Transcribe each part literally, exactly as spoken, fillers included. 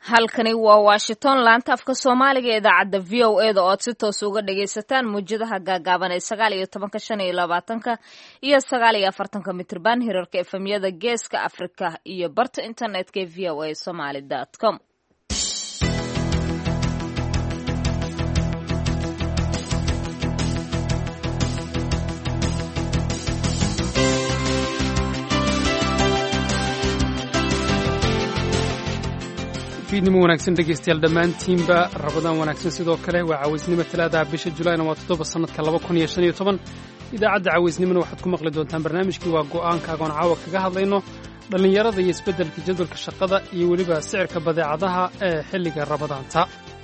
halkani waa Washington laanta afka Soomaaliga ee idaacada V O A da oo si toos uga dhageysataan muujadaha gaagaaban ee sagaal iyo toban shan iyo labaatan iyo sagaal iyo afartan mitirban hirarka efemyada Geeska Afrika iyo barta internetka ee v o a somali dot com. fiidnimo wanaagsan dhegeystayaal dhammaantiinba rabadaan wanaagsan sidoo kale waa cawaysnimo talaada bisha Julaayna waa toddoba sanadka laba kun iyo shan iyo toban idaacadda cawaysnimona waxaad ku maqli doontaan barnaamijkii waa go'aankaaga oon caawa kaga hadlayno dhallinyarada iyo isbeddelka jadwalka shaqada iyo weliba sicirka badeecadaha ee xilliga rabadaanta.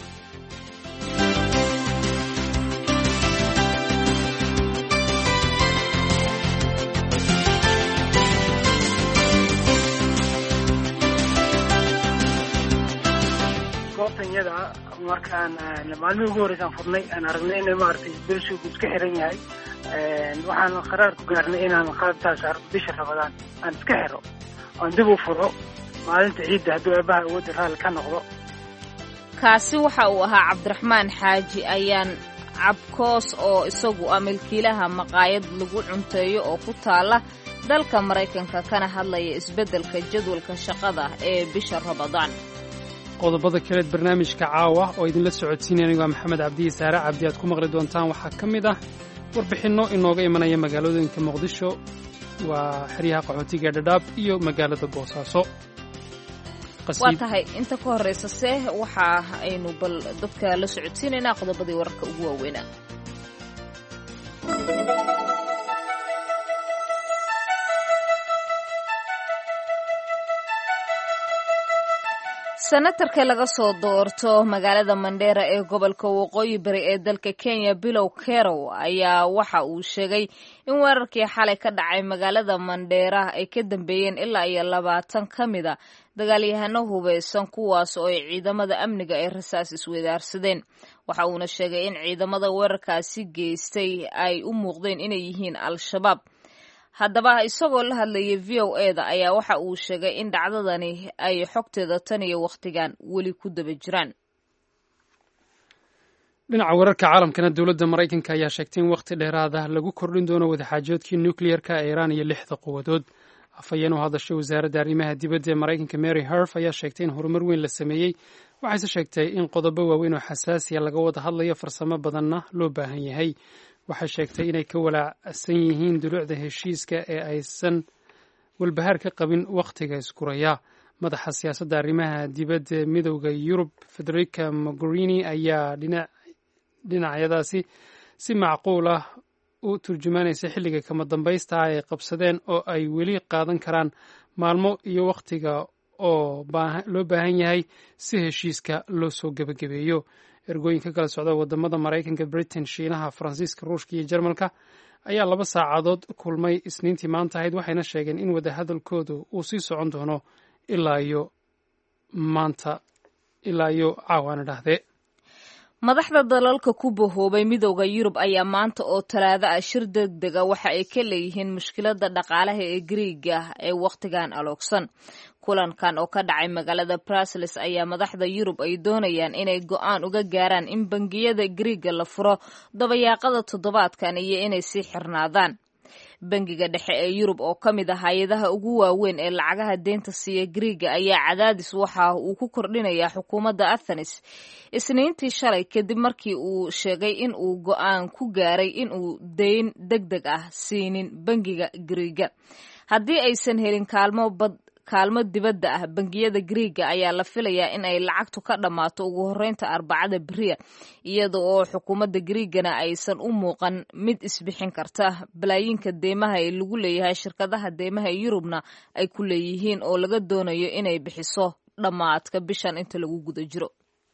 markaan maalmihii ugu horreysaan furnay aan aragnay inay maaragtay bershigu iska xiran yahay waxaan qaraar ku gaarnay inaan qaabtaas bisha rabadaan aan iska xiro oon dib u furo maalinta ciidda hadduu eebaha awoodda raalli ka noqdo. kaasi waxa uu ahaa cabdiraxmaan xaaji ayaan cabkoos oo isagu ah milkiilaha maqaayad lagu cunteeyo oo ku taala dalka Maraykanka kana hadlaya isbeddelka jadwalka shaqada ee bisha rabadaan. qodobada kale ee barnaamijka caawa oo idinla socodsiinaya aniga Maxamed Cabdi Saare Cabdi aad ku maqli doontaan waxaa ka mid ah warbixinno inooga imanaya magaalooyinka Muqdisho waa xeryaha qaxootiga Dhadhaab iyo magaalada Boosaaso. waa tahay inta ka horeysa see waxa aynu bal dadka la socodsiinaynaa qodobadii wararka ugu waaweynaa. senatarka laga soo doorto magaalada Mandera ee gobolka waqooyi bari ee dalka Kenya Bilow Kerow ayaa waxa uu sheegay in weerarkii xalay ka dhacay magaalada Mandera ay ka dambeeyeen ilaa iyo labaatan ka mid ah dagaalyahano hubeysan kuwaas oo ay ciidamada amniga ay rasaas isweydaarsadeen. waxa uuna sheegay in ciidamada weerarkaasi geystay ay u muuqdeen inay yihiin Al-Shabaab. haddaba isagoo la hadlayay V O A da ayaa waxa uu sheegay in dhacdadani ay xogteeda tan iyo wakhtigan weli ku daba jiraan. dhinaca wararka caalamkana dowladda Maraykanka ayaa sheegtay in wakhti dheeraad ah lagu kordhin doono wadaxaajoodkii nuclear-ka ee Iran iyo lixda quwadood. afhayeen u hadashay wasaaradda arrimaha dibadda ee Maraykanka Mary Harf ayaa sheegtay in horumar weyn la sameeyey waxayse sheegtay in qodobo waaweyn oo xasaasiya laga wada hadlayo farsamo badanna loo baahan yahay. waxay sheegtay inay ka walaacsan yihiin dulucda heshiiska ee aysan walbahaar ka qabin wakhtiga iskuraya. madaxa siyaasadda arrimaha dibadda midowda Yurub Federica Mogherini ayaa dhinacyadaasi si macquul ah u turjumaanaysa xilliga kama dambaysta ah ay qabsadeen oo ay weli qaadan karaan maalmo iyo wakhtiga oo loo baahan yahay si heshiiska loo soo gebagabeeyo. ergooyinka kala socda wadamada Maraykanka, Britain, Shiinaha, Faransiiska, Ruushka iyo Jarmalka ayaa laba saacadood kulmay Isniintii maanta ahayd waxayna sheegeen in wada hadalkoodu uu sii socon doono ilaa iyo maanta ilaa iyo caawana dhahde. madaxda dalalka ku bahoobay midowda Yurub ayaa maanta oo talaado ah shir degdeg ah waxa ay ka leeyihiin mushkiladda dhaqaalaha ee Greega ee wakhtigan aloogsan. kulankan oo ka dhacay magaalada Brussels ayaa madaxda Yurub ay doonayaan inay go'aan uga gaaraan in bangiyada Greega la furo dabayaaqada toddobaadkan iyo inay sii xirnaadaan. bangiga dhexe ee Yurub oo ka mid ah hay'adaha ugu waaweyn ee lacagaha deynta siiya Greega ayaa cadaadis waxa uu ku kordhinayaa xukuumadda Athens Isniintii shalay kadib markii uu sheegay in uu go'aan ku gaaray in uu deyn degdeg ah siinin bangiga Greega haddii aysan helin kaalmo bad kaalmo dibadda ah. bangiyada Greega ayaa la filayaa in ay lacagtu ka dhammaato ugu horreynta Arbacada beriya iyada oo xukuumadda Greegana aysan u muuqan mid isbixin karta. balaayinka deymaha ee lagu leeyahay shirkadaha deymaha ee Yurubna ay ku leeyihiin oo laga doonayo inay bixiso dhammaadka bishan inta lagu guda jiro.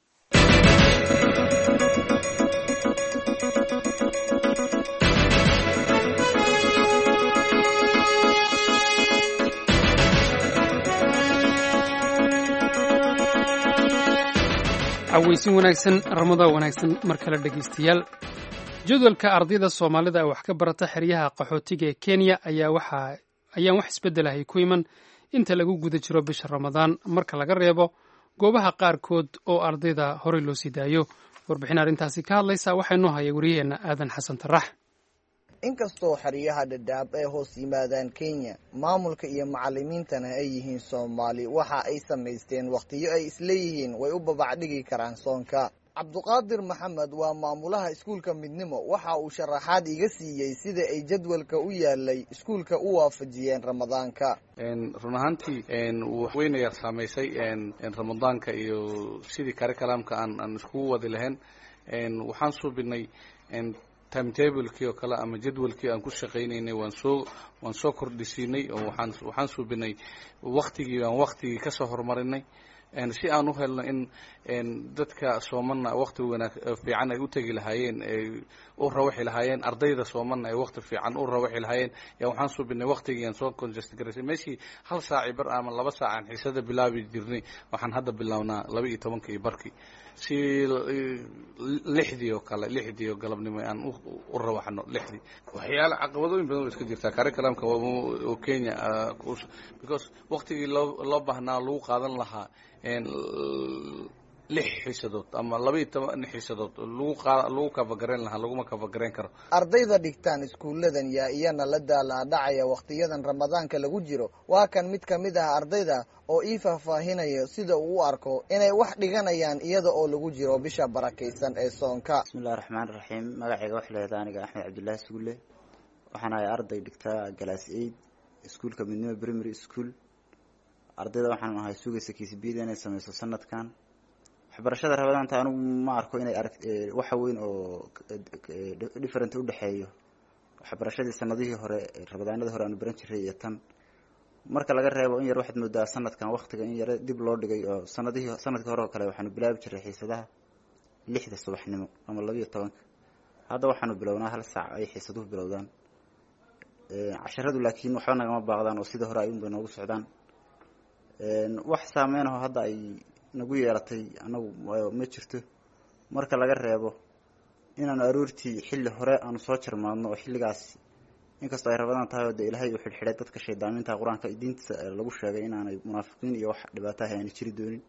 cawaysin wanaagsan ramadaan wanaagsan mar kale dhegeystayaal. jadwalka ardayda Soomaalida ee wax ka barata xeryaha qaxootiga ee Kenya ayaa waxa ayaan wax isbeddel ah ku iman inta lagu guda jiro bisha Ramadaan marka laga reebo goobaha qaarkood oo ardayda horey loo sii daayo warbixin arrintaasi ka hadlaysa waxaa inoo haya wariyaheenna aadan xasan tarax. inkastoo xeryaha dhadhaab ay hoos yimaadaan Kenya, maamulka iyo macallimiintana ay yihiin Soomaali, waxa ay samaysteen waqtiyo ay isleeyihiin way u babacdhigi karaan soonka. Cabduqaadir Maxamed waa maamulaha iskuulka Midnimo, waxa uu sharaxaad iga siiyay sida ay jadwalka u yaalay iskuulka u waafajiyeen Ramadaanka. een run ahaantii een weyn ay saameysay een Ramadaanka iyo sidii curriculumka aan aan isku wadi lahayn. een waxaan soo binay een timetable-kii oo kale ama jadwalkii aan ku shaqaynaynay waan soo waan soo kordhisinay oo waxaan waxaan soo binay waqtigii aan waqtigii ka soo hormarinay een si aan u helno in een dadka Soomaaliya waqti wanaag fiican ay u tagi lahaayeen ee u rawaxi lahaayeen ardayda Soomaaliya ay waqti fiican u rawaxi lahaayeen yaa waxaan soo binay waqtigii aan soo congested gareysay meeshii hal saac bar ama laba saac aan xiisada bilaabi jirnay waxaan hadda bilownaa laba iyo tobankii barkii si lixdii oo kale lixdii oo galabnimo aan u rawaxno lixdii waxyaalo caqabadooyin badan oo iska jirta curriculumka oo Kenya because waqtigii loo loo baahnaa lagu qaadan lahaa een lix xiisadood ama laba iyo toban xiisadood lagu lagu kafagareyn lahaa laguma kafagareyn karo. Ardayda dhigtaan iskuuladan yaa iyana la daalaa dhacaya waqtiyadan Ramadaanka lagu jiro. Waa kan mid ka mid ah ardayda oo ii faahfaahinayo sida uu u arko inay wax dhiganayaan iyada oo lagu jiro bisha barakeysan ee soonka. Bismillahir Rahmaanir Rahiim. Magacayga wax leeyahay aniga Axmed Cabdullaahi Suule. Waxaan ahay arday dhigta Class eight iskuulka Midnimo Primary School. ardayda waxaan ahay sugaysa kiisbiid inay sameeyso sanadkan. waxbarashada Ramadaanta anigu ma arko inay wax weyn oo different u dhaxeeyo waxbarashadii sanadihii hore Ramadaanada hore aan baran jiray iyo tan marka laga reebo in yar waxaad moodaa sanadkan waqtiga in yar dib loo dhigay oo sanadihii sanadka hore kale waxaan bilaabi jiray xiisadaha lixda subaxnimo ama laba iyo toban hadda waxaan bilownaa hal saac ay xiisaduhu bilowdaan ee casharadu laakiin waxa naga ma baaqdaan oo sida hore ay u noogu socdaan een wax saameeyay hadda ay nagu yeelatay anagu ma jirto marka laga reebo inaan aroortii xilli hore aan soo jarmaadno oo xilligaas inkastoo ay Ramadaan tahay oo Ilaahay uu xilxilay dadka sheedaaminta Quraanka diinta lagu sheegay inaanay munaafiqiin iyo wax dhibaato ah aan jiri doonin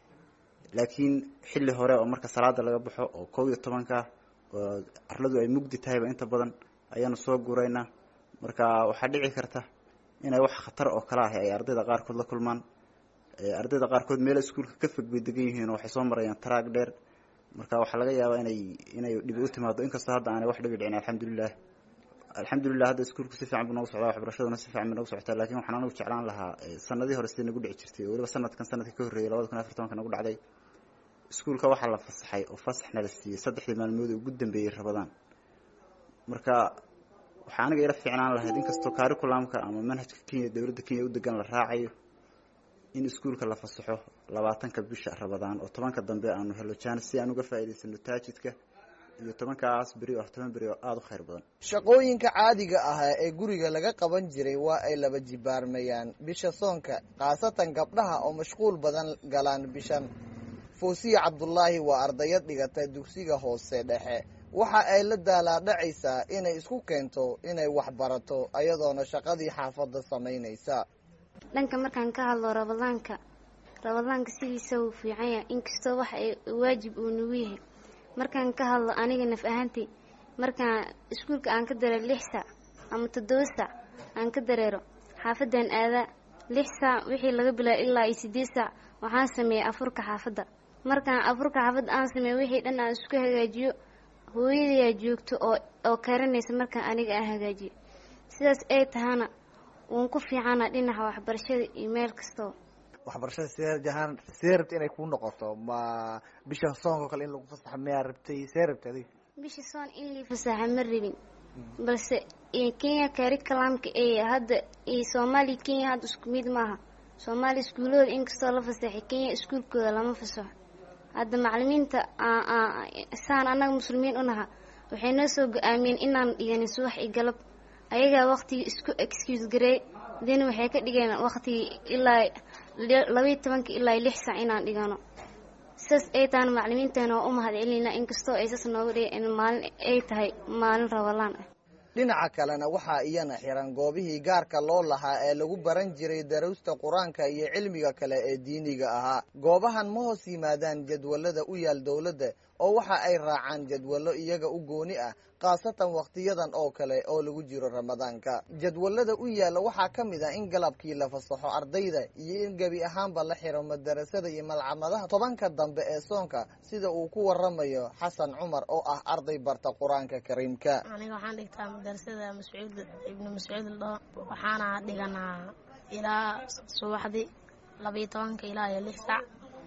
laakiin xilli hore oo marka salaada laga baxo oo kow iyo tobanka oo arladu ay mugdi tahay inta badan ayaan soo guuraynaa marka waxa dhici karta inay wax khatar oo kala ah ay ardayda qaar kood la kulmaan ardayda qaar kood meel iskuulka ka fog bay degan yihiin oo waxay soo marayaan track dheer marka waxa laga yaabaa inay inay dib u timaado inkastoo hadda aan wax dhibi dhicin alxamdulillah alxamdulillah hadda iskuulku si fiican buu noogu socdaa waxbarashaduna si fiican buu noogu socdaa laakiin waxaan anagu jeclaan lahaa sanadii hore sidii nagu dhici jirtay oo waliba sanadkan sanadkii ka horeeyay laba kun iyo afar iyo toban nagu dhacday iskuulka waxa la fasaxay oo fasaxna la siiyay saddexdii maalmood ugu dambeeyay Ramadaan marka waxa aniga ila fiicnaan lahayd inkastoo curriculumka ama manhajka Kenya dawladda Kenya u degan la raacayo in iskuulka la fasaxo labaatanka bisha Ramadaan oo tobanka dambe aanu helo chance si aan uga faa'iideysano taajidka iyo tobankaas bari oo toban bari oo aad u khayr badan shaqooyinka caadiga ah ee guriga laga qaban jiray waa ay laba jibaarmayaan bisha soonka qaasatan gabdhaha oo mashquul badan galaan bishan Foosiya Cabdullaahi waa ardayad dhigata dugsiga hoose dhexe waxa ay la daalaa dhacaysaa inay isku keento inay wax barato ayadoona shaqadii xaafadda sameynaysa dhanka markaan ka hadlo Ramadaanka Ramadaanka sidiisa uu fiican yahay inkastoo wax ay waajib uu nagu yahay markaan ka hadlo aniga naf ahaantii markaan iskuulka aan ka dareero lix saac ama toddoba saac aan ka dareero xaafadan aada lix saac wixii laga bilaabo ilaa siddeed saac waxaan sameeyay afurka xaafadda markaan afurka xaafadda aan sameeyay wixii dhan aan isku hagaajiyo hooyaday joogto oo oo karinaysa markaan aniga aan hagaajiyo sidaas ay tahana waan ku fiicana dhinaca waxbarashada iyo meel kasto waxbarashada sidee jahan seerabta inay ku noqoto ma bisha soonka kale in lagu fasaxo ma rabtay seerabtadi bisha soon in la fasaxo ma rabin balse in Kenya curriculumka ee hadda ee Soomaali Kenya hadda isku mid maaha Soomaali iskuulada inkastoo la fasaxay Kenya iskuulkooda lama fasaxo hadda macallimiinta saan anaga muslimiin u naha waxay noo soo go'aamiyeen inaan dhigano subax iyo galab ayaga waqti isku excuse garay din waxay ka dhigeen waqti ilaa laba iyo toban ilaa lix saac inaan dhigano sas ay taan macallimiintana oo u mahadcelinayna inkastoo ay sas noogu dhigeen maalin ay tahay maalin Ramadaan ah dhinaca kalena waxaa iyana xiran goobihii gaarka loo lahaa ee lagu baran jiray daruusta qur-aanka iyo cilmiga kale ee diiniga ahaa. goobahan ma hoos yimaadaan jadwalada u yaal dowladda oo waxa ay raacaan jadwallo iyaga u gooni ah, khaasatan wakhtiyadan oo kale oo lagu jiro ramadaanka. jadwalada u yaalla waxaa ka mid ah in galabkii la fasaxo ardayda iyo in gebi ahaanba la xiro madarasada iyo malcamadaha tobanka dambe ee soonka, sida uu ku waramayo xasan cumar oo ah arday barta qur-aanka kariimka. aniga waxaan dhigtaa madarasada mascuud ibnu mascuud ldho, waxaana dhiganaa ilaa subaxdii labiyo tobanka ilaa iyo lix saac.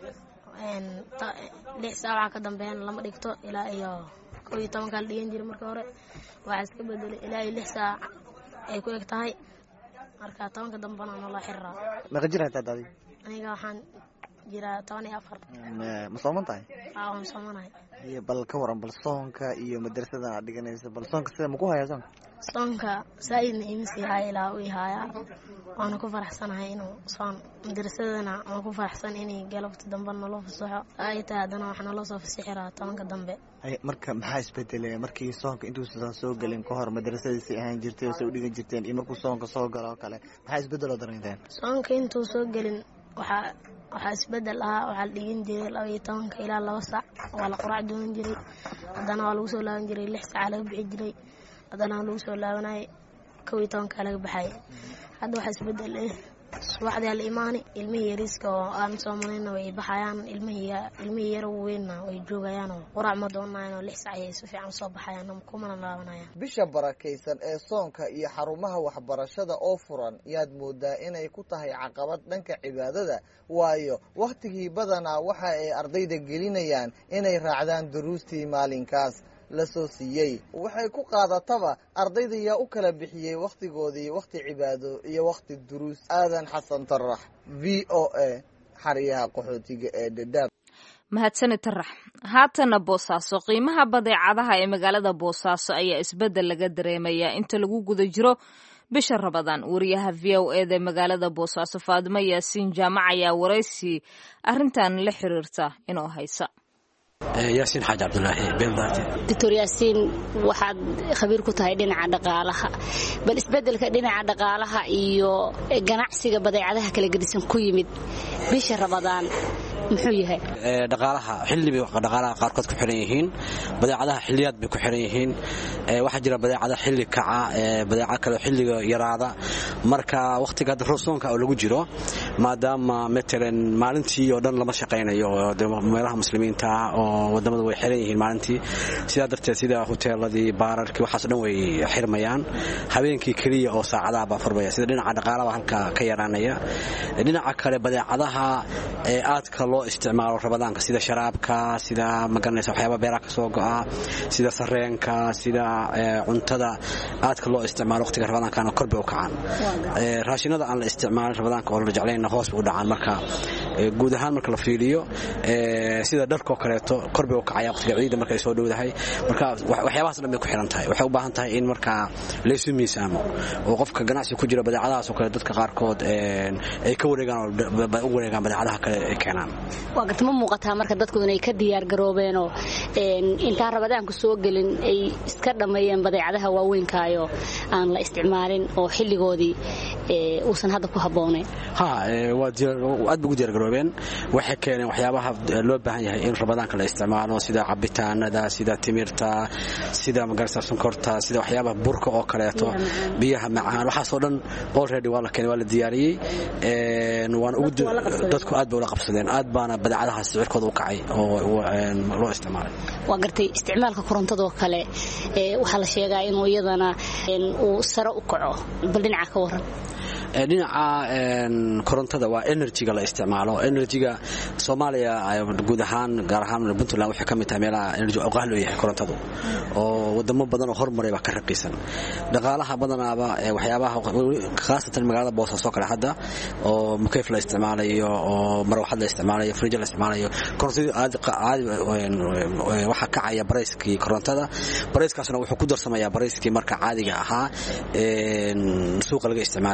lix saac waxaa ka dambeeyana lama dhigto ilaa iyo kow iyo tobanka la dhigan jiray marka hore. waxaa iska bedelay ilaa iyo lix saac ay ku eg tahay, marka tobanka dambena naloo xiriraa. meeqa jir haytaad adiga? aniga waxaan jiraa toban iyo afar. ma sooman tahay? aa waan soomanahay. bal ka waran bal soonka iyo madrasada aad dhiganaysa, bal soonka sida maku haya soonka? soonka saaidna ima sii haya ilaa u ihaayaa. waana ku faraxsanahay inuu soon madrasadana waan ku faraxsan inay galabta dambe naloo fasaxo ay tahay, haddana waxaa naloo soo fasixiraa tobanka dambe. marka maxaa isbedelay markii soonka intuusan soo gelin ka hor madrasadiisay ahaan jirtay oo say u dhigan jirteen iyo markuu soonka soo galo oo kale maxaa isbedeloo dareynteen? soonka intuu soo gelin waxaa waxaa isbedel ahaa. waxaa la dhigan jiray laba iyo tobanka ilaa laba saac waa la quraac doonan jiray, haddana waa lagu soo laaban jiray lix saaca laga bixi jiray, haddana waa lagu soo laabanayay kow iyo tobankaa laga baxayay. hadda waxaa isbedel eh subaxdii ala imaani ilmihii yariiska oo aan soomanayna way baxayaan, ilmihii ilmihii yar weynna way joogayaan oo quraac ma doonayaan oo lix saac ay si fiican soo baxayaan kumana laabanayaan. bisha barakaysan ee soonka iyo xarumaha waxbarashada oo furan yaad moodaa inay ku tahay caqabad dhanka cibaadada, waayo wakhtigii badanaa waxa ay ardayda gelinayaan inay raacdaan duruustii maalinkaas la soo siiyey. waxay ku qaadataba ardayda yaa u kala bixiyey wakhtigoodii wakhti cibaado iyo wakhti duruus. aadan xasan tarax, v o a, xariyaha qaxootiga ee Dadaab. mahadsani tarax. haatana Boosaaso, qiimaha badeecadaha ee magaalada Boosaaso ayaa isbedel laga dareemayaa inta lagu guda jiro bisha Ramadaan. wariyaha v o a da magaalada Boosaaso Faadimo Yaasiin Jaamac ayaa waraysi arrintan la xiriirta inoo haysa. yaasiin xaaji cabdulaahi beeldaarte. doctor yaasiin waxaad khabiir ku tahay dhinaca dhaqaalaha, bal isbedelka dhinaca dhaqaalaha iyo ganacsiga badeecadaha kala gedisan ku yimid bisha Ramadaan muxuu yahay? dhaqaalaha xilli bay dhaqaalaha qaarkood ku xiran yihiin, badeecadaha xilliyaad bay ku xiran yihiin. waxaa jira badeecada xilli kaca, badeeca kale xilliga yaraada. marka waqtiga rosoonka oo lagu jiro, maadaama matalan maalintii oo dhan lama shaqaynayo meelaha muslimiinta oo wadamada way xiran yihiin maalintii, sidaa darteed sida hoteeladii, baararkii, waxaas dhan way xirmayaan. habeenkii keliya oo saacadaha baa furmaya, sida dhinaca dhaqaalaha halka ka yaraanaya. dhinaca kale badeecadaha ee aadka loo isticmaalo Ramadaanka sida sharaabka, sida magaranaysa waxyaaba beeraha ka soo go'a, sida sarreenka, sida cuntada aadka loo isticmaalo waqtiga Ramadaanka kor bay u kacaan. raashinada aan la isticmaalin Ramadaanka oo la jeclayna hoos bay u dhacaan. marka guud ahaan marka la fiiriyo sida dharka oo kaleeto kor bay u kacaya waqtiga ciidda markay soo dhowdahay. marka waxyaabahaas dhan bay ku xiran tahay. waxay u baahan tahay in marka la isu miisaamo oo qofka ganacsi ku jira badeecadahaas oo kale dadka qaarkood ay ka wareegaan oo u wareegaan badeecadaha kale ay keenaan. waa garta ma muuqataa marka dadku inay ka diyaar garoobeenoo intaan Ramadaanku soo gelin ay iska dhammeeyeen badeecadaha waaweynkaayoo aan la isticmaalin oo xilligoodii uusan hadda ku habboonayn? ha waa aad bay ugu diyaar garoobeen. waxay keeneen waxyaabaha loo baahan yahay in Ramadaanka la isticmaalo, sida cabitaanada, sida timirta, sida magarsa sonkorta, sida waxyaabaha burka oo kaleeto, biyaha macaan, waxaasoo dhan already waa la keenay, waa la diyaariyey. waan ugu dadku aad bay ula qabsadeen, aad baana badeecadahaas sicirkooda u kacay oo loo isticmaalay. waa gartay isticmaalka korontadoo kale waxaa la sheegaa inuu iyadana uu sare u kaco, bal dhinaca ka waran. dhinaca korontada waa enerjiga la isticmaalo. enerjiga Soomaaliya guud ahaan gaar ahaan Puntland waxay ka mid tahay meelaha enerji oo qaali yahay korontadu, oo wadamo badan oo hormaray ba ka raqiisan. dhaqaalaha badanaaba waxyaabaha khaasatan magaalada Boosaaso kale hadda oo mukayf la isticmaalayo, oo marwaxad la isticmaalayo, fridge la isticmaalayo, korontadu aad caadi waxa kacaya barayskii korontada. barayskaasna wuxuu ku darsamayaa barayskii marka caadiga ahaa ee suuqa laga isticmaalay oo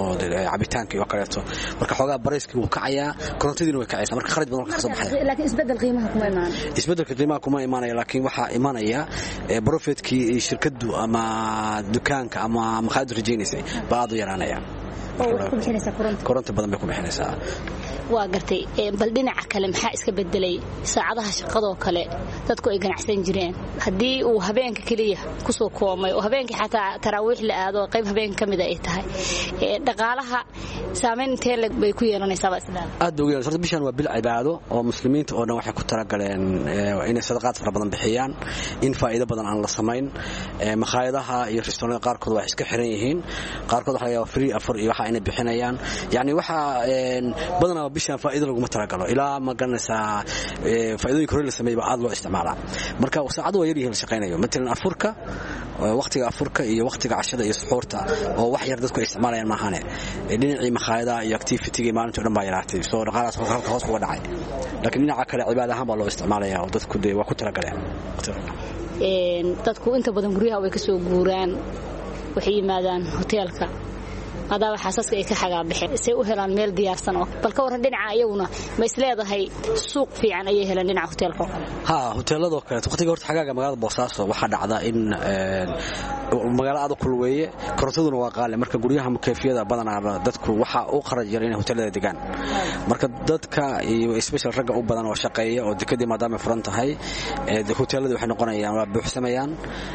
oo cabitaanka iyo kaleeto marka xoogaa barayskii wuu kacayaa korontadiina way kacaysaa marka kharaj badan ka soo baxaya laakiin isbedel qiimaha kuma imaan isbedelka qiimaha kuma imaanaya laakiin waxa imaanaya profitkii shirkadu ama dukaanka ama maqaayad rajaynaysay baad u yaraanaya koronto badan bay ku bixinaysaa waa gartay bal dhinaca kale maxaa iska bedelay saacadaha shaqadoo kale dadku ay ganacsan jireen haddii uu habeenka kaliya ku soo koomay oo habeenkii xataa taraawiix la aado qayb habeen ka mid ay tahay dhaqaalaha saameyn intee lag bay ku yeelanaysaa isla aad ugu yeelanaysaa bishan waa bil cibaado oo muslimiinta oo dhan waxay ku talagaleen inay sadaqaad fara badan bixiyaan in faa'iido badan aan la samayn maqaayadaha iyo restaurant qaarkood waa iska xiran yihiin qaarkood waxa laga yaabaa free afur iyo waxa inay bixinayaan yani waxa badanaa bishan faa'iido lagu talagalo ilaa ma garanaysaa faa'iidooyinka hore la sameeyay aad loo isticmaalaa marka saacadu waa yar yihiin shaqeynayo midna afurka waqtiga afurka iyo waqtiga cashada iyo suxuurta oo wax yar dadku isticmaalayaan ma ahane dhinacii maqaayadaha iyo activity-ga maalinta dhan baa yaraatay soo dhaqaalaas halka hoos uga dhacay laakiin dhinaca kale cibaado ahaan baa loo isticmaalaya oo dadku de waa ku talagaleen een dadku inta badan guryaha way ka soo guuraan waxay yimaadaan hoteelka هذا حساسك إيه كحاجة بحر سيء هلان ميل ديارسن أو بل كورن دينا أيونا ما يسلي هاي سوق في عن أيه هلان دينا هوتيل فوق ها هوتيل هذا كانت وقت قلت حاجة مقالة بصاصة واحد عدا إن مقالة هذا كل وية كرتون وقال مركز جوريها مكيفية بدنا دتك وح أخرج جرينا هوتيل دجان مركز دتك إسبيشال رجع أو بدنا وشقية أو دكدي ما دام فرنت هاي الهوتيل ده إحنا قلنا يعني بحسميان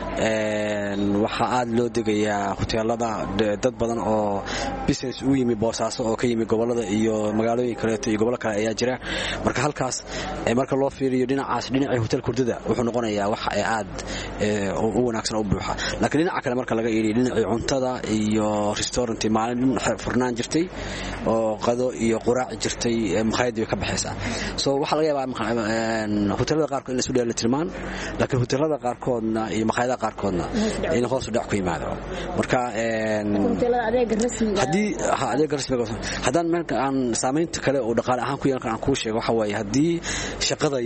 وحقاد لو دقيا هوتيل هذا دت بدنا أو business u yimi boosaaso oo ka yimi gobolada iyo magaalooyin kale iyo gobolka kale ayaa jira marka halkaas marka loo fiiriyo dhinacaas dhinaca hotel kurdada wuxuu noqonayaa wax aad u wanaagsan oo buuxa laakiin dhinaca kale marka laga eeriyo dhinaca cuntada iyo restaurant maalin furnaan jirtay oo qado iyo quraac jirtay maqaayad ka baxaysa so waxa laga yaabaa hotelada qaar in la isku dheelin tilmaan laakiin hotelada qaar koodna iyo maqaayadaha qaar koodna in hoos u dhac ku yimaado marka hotelada adeeg hadii adeeg rasmiga hadaan marka aan saameynta kale oo dhaqaale ahaan ku yeelan ku sheego waxa way hadii shaqada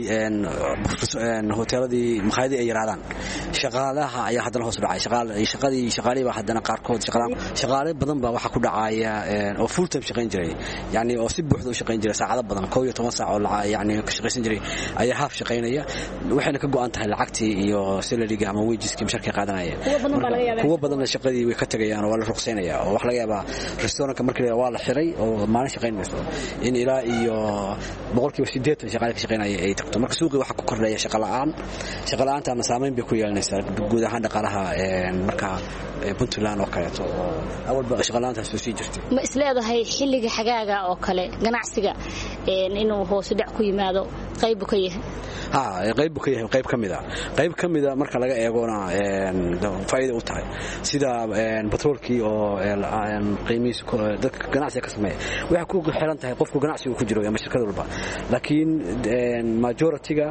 een hoteeladii maqaayadii ay yaraadaan shaqaalaha ayaa hadana hoos u dhacay shaqaale shaqadii shaqaaley baa hadana qaar kood shaqaale shaqaale badan baa waxa ku dhacaya oo full time shaqeyn jiray yani oo si buuxda u shaqeyn jiray saacado badan koob iyo toban saac oo yani ka shaqeysan jiray ayaa half shaqeynaya waxayna ka go'an tahay lacagtii iyo salary-ga ama wages-kii mushaarka qaadanaya kuwa badan shaqadii way ka tagayaan oo la ruqseynaya oo wax laga yaabaa restaurant markii waa la xiray oo maalin shaqeynayso in ilaa iyo boqolkiiba siddeetan shaqaale ka shaqeynaya ay tagto marka suuqii waxa ku kordhaya shaqo la'aan shaqo la'aantana saameyn bay ku yeelanaysaa guud ahaan dhaqaalaha marka Puntland oo kale to awalba shaqo la'aantaas soo jirtay ma isleedahay xilliga xagaaga oo kale ganacsiga inuu hoos u dhac ku yimaado qayb ka yahay ha qayb ka yahay qayb kamida qayb kamida marka laga eegona faa'iido u tahay sida petrolkii oo qiimihiisu dadka ganacsiga ka sameeya waxa ku xiran tahay qofku ganacsiga ku jiro ama shirkad walba laakiin majority-ga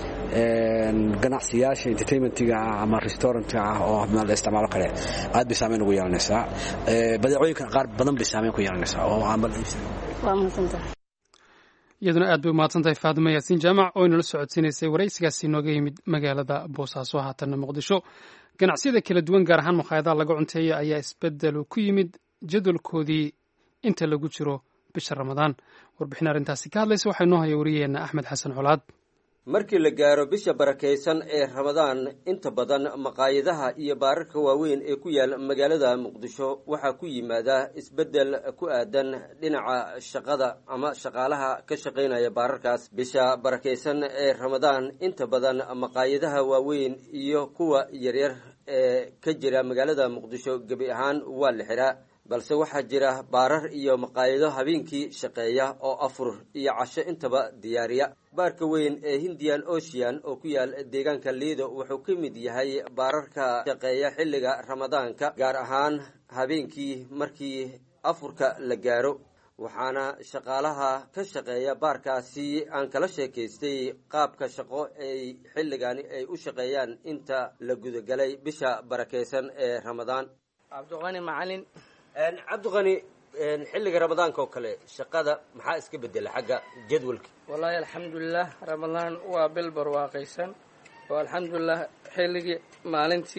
ganacsiyaasha entertainment-ga ama restaurant-ga oo meel isticmaalo kale aad bay saameyn ugu yeelanaysaa badeecooyinka qaar badan bay saameyn ku yeelanaysaa oo aan bal iibsan waa mahadsantahay iyaduna aad bay umahadsantahay faadimo yaasiin jaamac oo inala socodsiinaysay waraysigaasi nooga yimid magaalada boosaaso haatanna muqdisho ganacsiyada kala duwan gaar ahaan maqaayadaha laga cunteeya ayaa isbedel ku yimid jadwalkoodii inta lagu jiro bisha ramadaan warbixin arrintaasi ka hadlaysa waxaa inoo haya wariyeenna axmed xasan colaad markii la gaaro bisha barakaysan ee ramadaan inta badan maqaayadaha iyo baararka waaweyn ee ku yaal magaalada muqdisho waxaa ku yimaada isbeddel ku aadan dhinaca shaqada ama shaqaalaha ka shaqaynaya baararkaas bisha barakaysan ee ramadaan inta badan maqaayadaha waaweyn iyo kuwa yaryar ee ka jira magaalada muqdisho gebi ahaan waa la xiraa balse waxaa jira baarar iyo maqaayado habeenkii shaqeeya oo afur iyo casho intaba diyaariya baarka weyn ee Indian Ocean oo ku yaal deegaanka Lido wuxuu ka mid yahay baararka shaqeeya xilliga Ramadaanka gaar ahaan habeenkii markii afurka la gaaro waxaana shaqaalaha ka shaqeeya baarkaasi aan kala sheekaystay qaabka shaqo ay xilligan ay u shaqeeyaan inta la gudagalay bisha barakeysan ee Ramadaan Cabduqani Macalin cabdiqani xilliga ramadaanka oo kale shaqada maxaa iska bedela xagga jadwalka wallahi alxamdulilah ramadaan waa bil barwaaqaysan oo alxamdulilah xilligii maalintii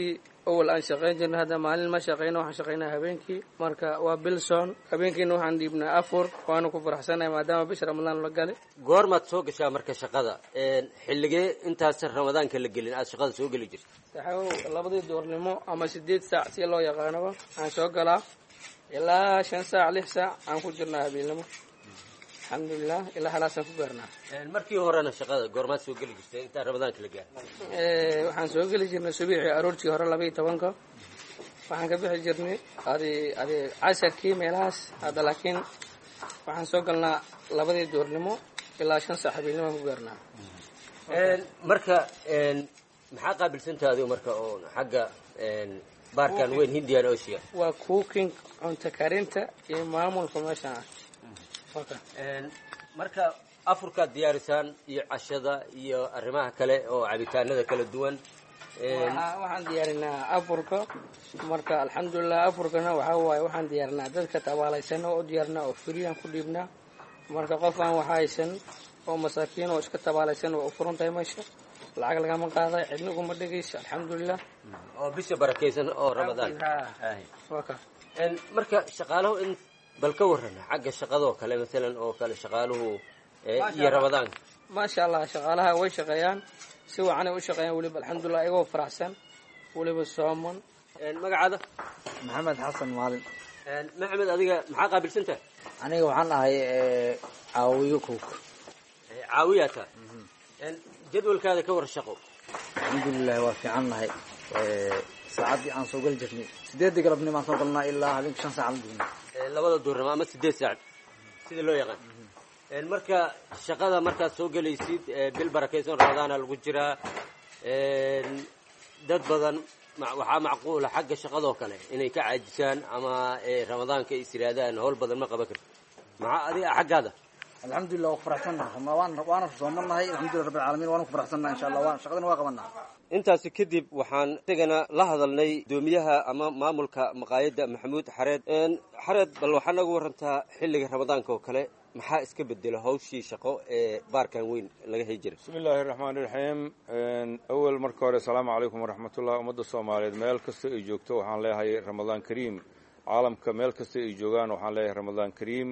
awal aan shaqayn jirnay hadda maalin ma shaqayno waxaan shaqaynaa habeenkii marka waa bilson habeenkiina waxaan dhiibnaa afur waanu ku faraxsanahay maadaama bisha ramadaan la galay goormaad soo gashaa marka shaqada xilligee intaas ramadaanka la gelin aad shaqada soo geli jirta saxaw labadii duurnimo ama sideed saac si loo yaqaanaba aan soo galaa ilaa shan saac lix saac aan ku jirnaa habeenimo alxamdulilah ilaa halaasaan ku gaarnaa markii horena shaqada goormaad soo geli jirtay intaa ramadaanka la gaar waxaan soo geli jirnay subiixii aroortii hore laba iyo tobanka waxaan ka bixi jirnay adi adi casarkii meelahaas hadda laakiin waxaan soo galnaa labadii duurnimo ilaa shan saac habeenimo ku gaarnaa marka maxaa qaabilsantaha adigo marka oo xagga baarkan weyn Indian Ocean waa cooking cunto karinta iyo maamulka meeshaan marka afurkaad diyaarisaan iyo cashada iyo arrimaha kale oo cabitaanada kala duwan waxaan diyaarinaa afurka marka alxamdulilah afurkana waxaa waaye waxaan diyaarinaa dadka tabaalaysan oo u diyaarinaa oo friyaan ku dhiibnaa marka qof aan wax haysan oo masaakiin oo iska tabaalaysan waa u furan tahay meesha lacag lagama qaaday cidna uguma dhegaysa alxamdulilah oo bisha barakaysan oo ramadaan marka shaqaalahu in bal ka waran xagga shaqadoo kale maalan oo kale shaqaaluhu iyo ramadaanka maasha allah shaqaalaha way shaqeeyaan si wacanay u shaqeeyaan weliba alxamdulilah iyagoo faraxsan weliba sooman magacaada maxamed xasan maalin maxamed adiga maxaa qaabilsantahay aniga waxaan ahay caawiyo cook caawiyata jadwalkaada ka war shaqo alxamdulilah waa fiican nahay saacadii aan soo gali jirnay sideedii galabnimo aan soo galnaa ilaa habeenkii shan saac la dugnay labada duurnimo ama sideed saac sida loo yaqaan marka shaqada markaad soo gelaysid bil barakaysan ramadaana lagu jiraa dad badan waxaa macquula xagga shaqadoo kale inay ka caajisaan ama ramadaanka is yiraadaan howl badan ma qaban karto maxaa adiga xaggaada alxamdulilah waa ku faraxsannahay waana soomannahay alxamdulilah rabbil caalamiin waana ku faraxsannahay insha allah waan shaqadana waa qabanaa intaasi kadib waxaan isagana la hadalnay gudoomiyaha ama maamulka maqaayadda maxamuud xareed xareed bal waxaa nagu warantaa xilliga ramadaanka oo kale maxaa iska bedela hawshii shaqo ee baarkan weyn laga hay jiray bismi illaahi raxmaani raxiim awal marka hore asalaamu calaykum waraxmatullah ummadda soomaaliyeed meel kasta ay joogto waxaan leeyahay ramadaan kariim caalamka meel kasta ay joogaan waxaan leeyahay ramadaan kariim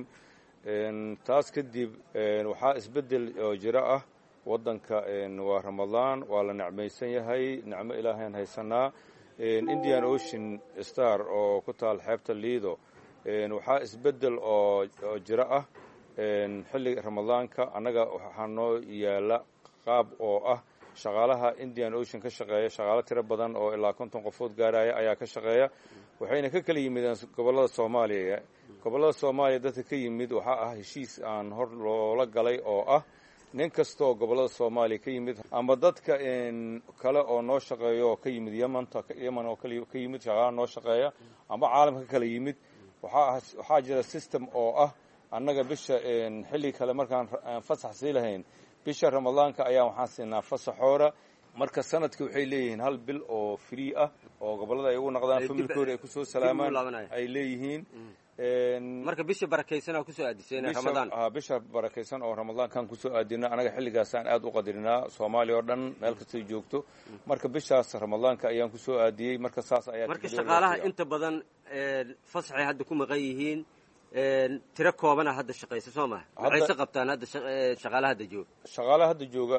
taas kadib waxaa isbedel oo jiro ah waddanka waa ramadaan waa la necmaysan yahay nicmo ilaahayn haysanaa indian ocean star oo ku taal xeebta liido waxaa isbedel oo jiro ah xilliga ramadaanka annaga waxaa noo yaala qaab oo ah shaqaalaha indian ocean ka shaqeeya shaqaalo tiro badan oo ilaa konton qofood gaaraya ayaa ka shaqeeya waxayna ka kala yimideen gobollada soomaaliya gobollada soomaaliya dadka ka yimid waxaa ah heshiis aan hor loola galay oo ah nin kastaoo gobollada soomaaliya ka yimid ama dadka kale oo noo shaqeeya oo ka yimid yemanta yeman oo ka yimid shaqaalaha noo shaqeeya ama caalamka ka kala yimid waxaa waxaa jira system oo ah annaga bisha xilli kale markaan fasax sii lahayn bisha ramadaanka ayaa waxaan siinaa fasaxoora marka sanadkii waxay leeyihiin hal bil oo free ah oo gobollada ay ugu noqdaan familkooda ay kusoo salaamaan ay leeyihiin marka bisha barakaysan oo kusoo aadiseen ramadaan ah bisha barakaysan oo ramadaankan kusoo aadina anaga xilligaasaan aad u qadarinaa Soomaaliya oo dhan meel kasta ay joogto marka bishaas ramadaanka ayaan kusoo aadiyay marka saas ayaa marka shaqaalaha inta badan fasaxay hadda ku maqan yihiin tiro koobana hadda shaqaysa soo ma waxay qabtaan hadda shaqaalaha hadda jooga shaqaalaha hadda jooga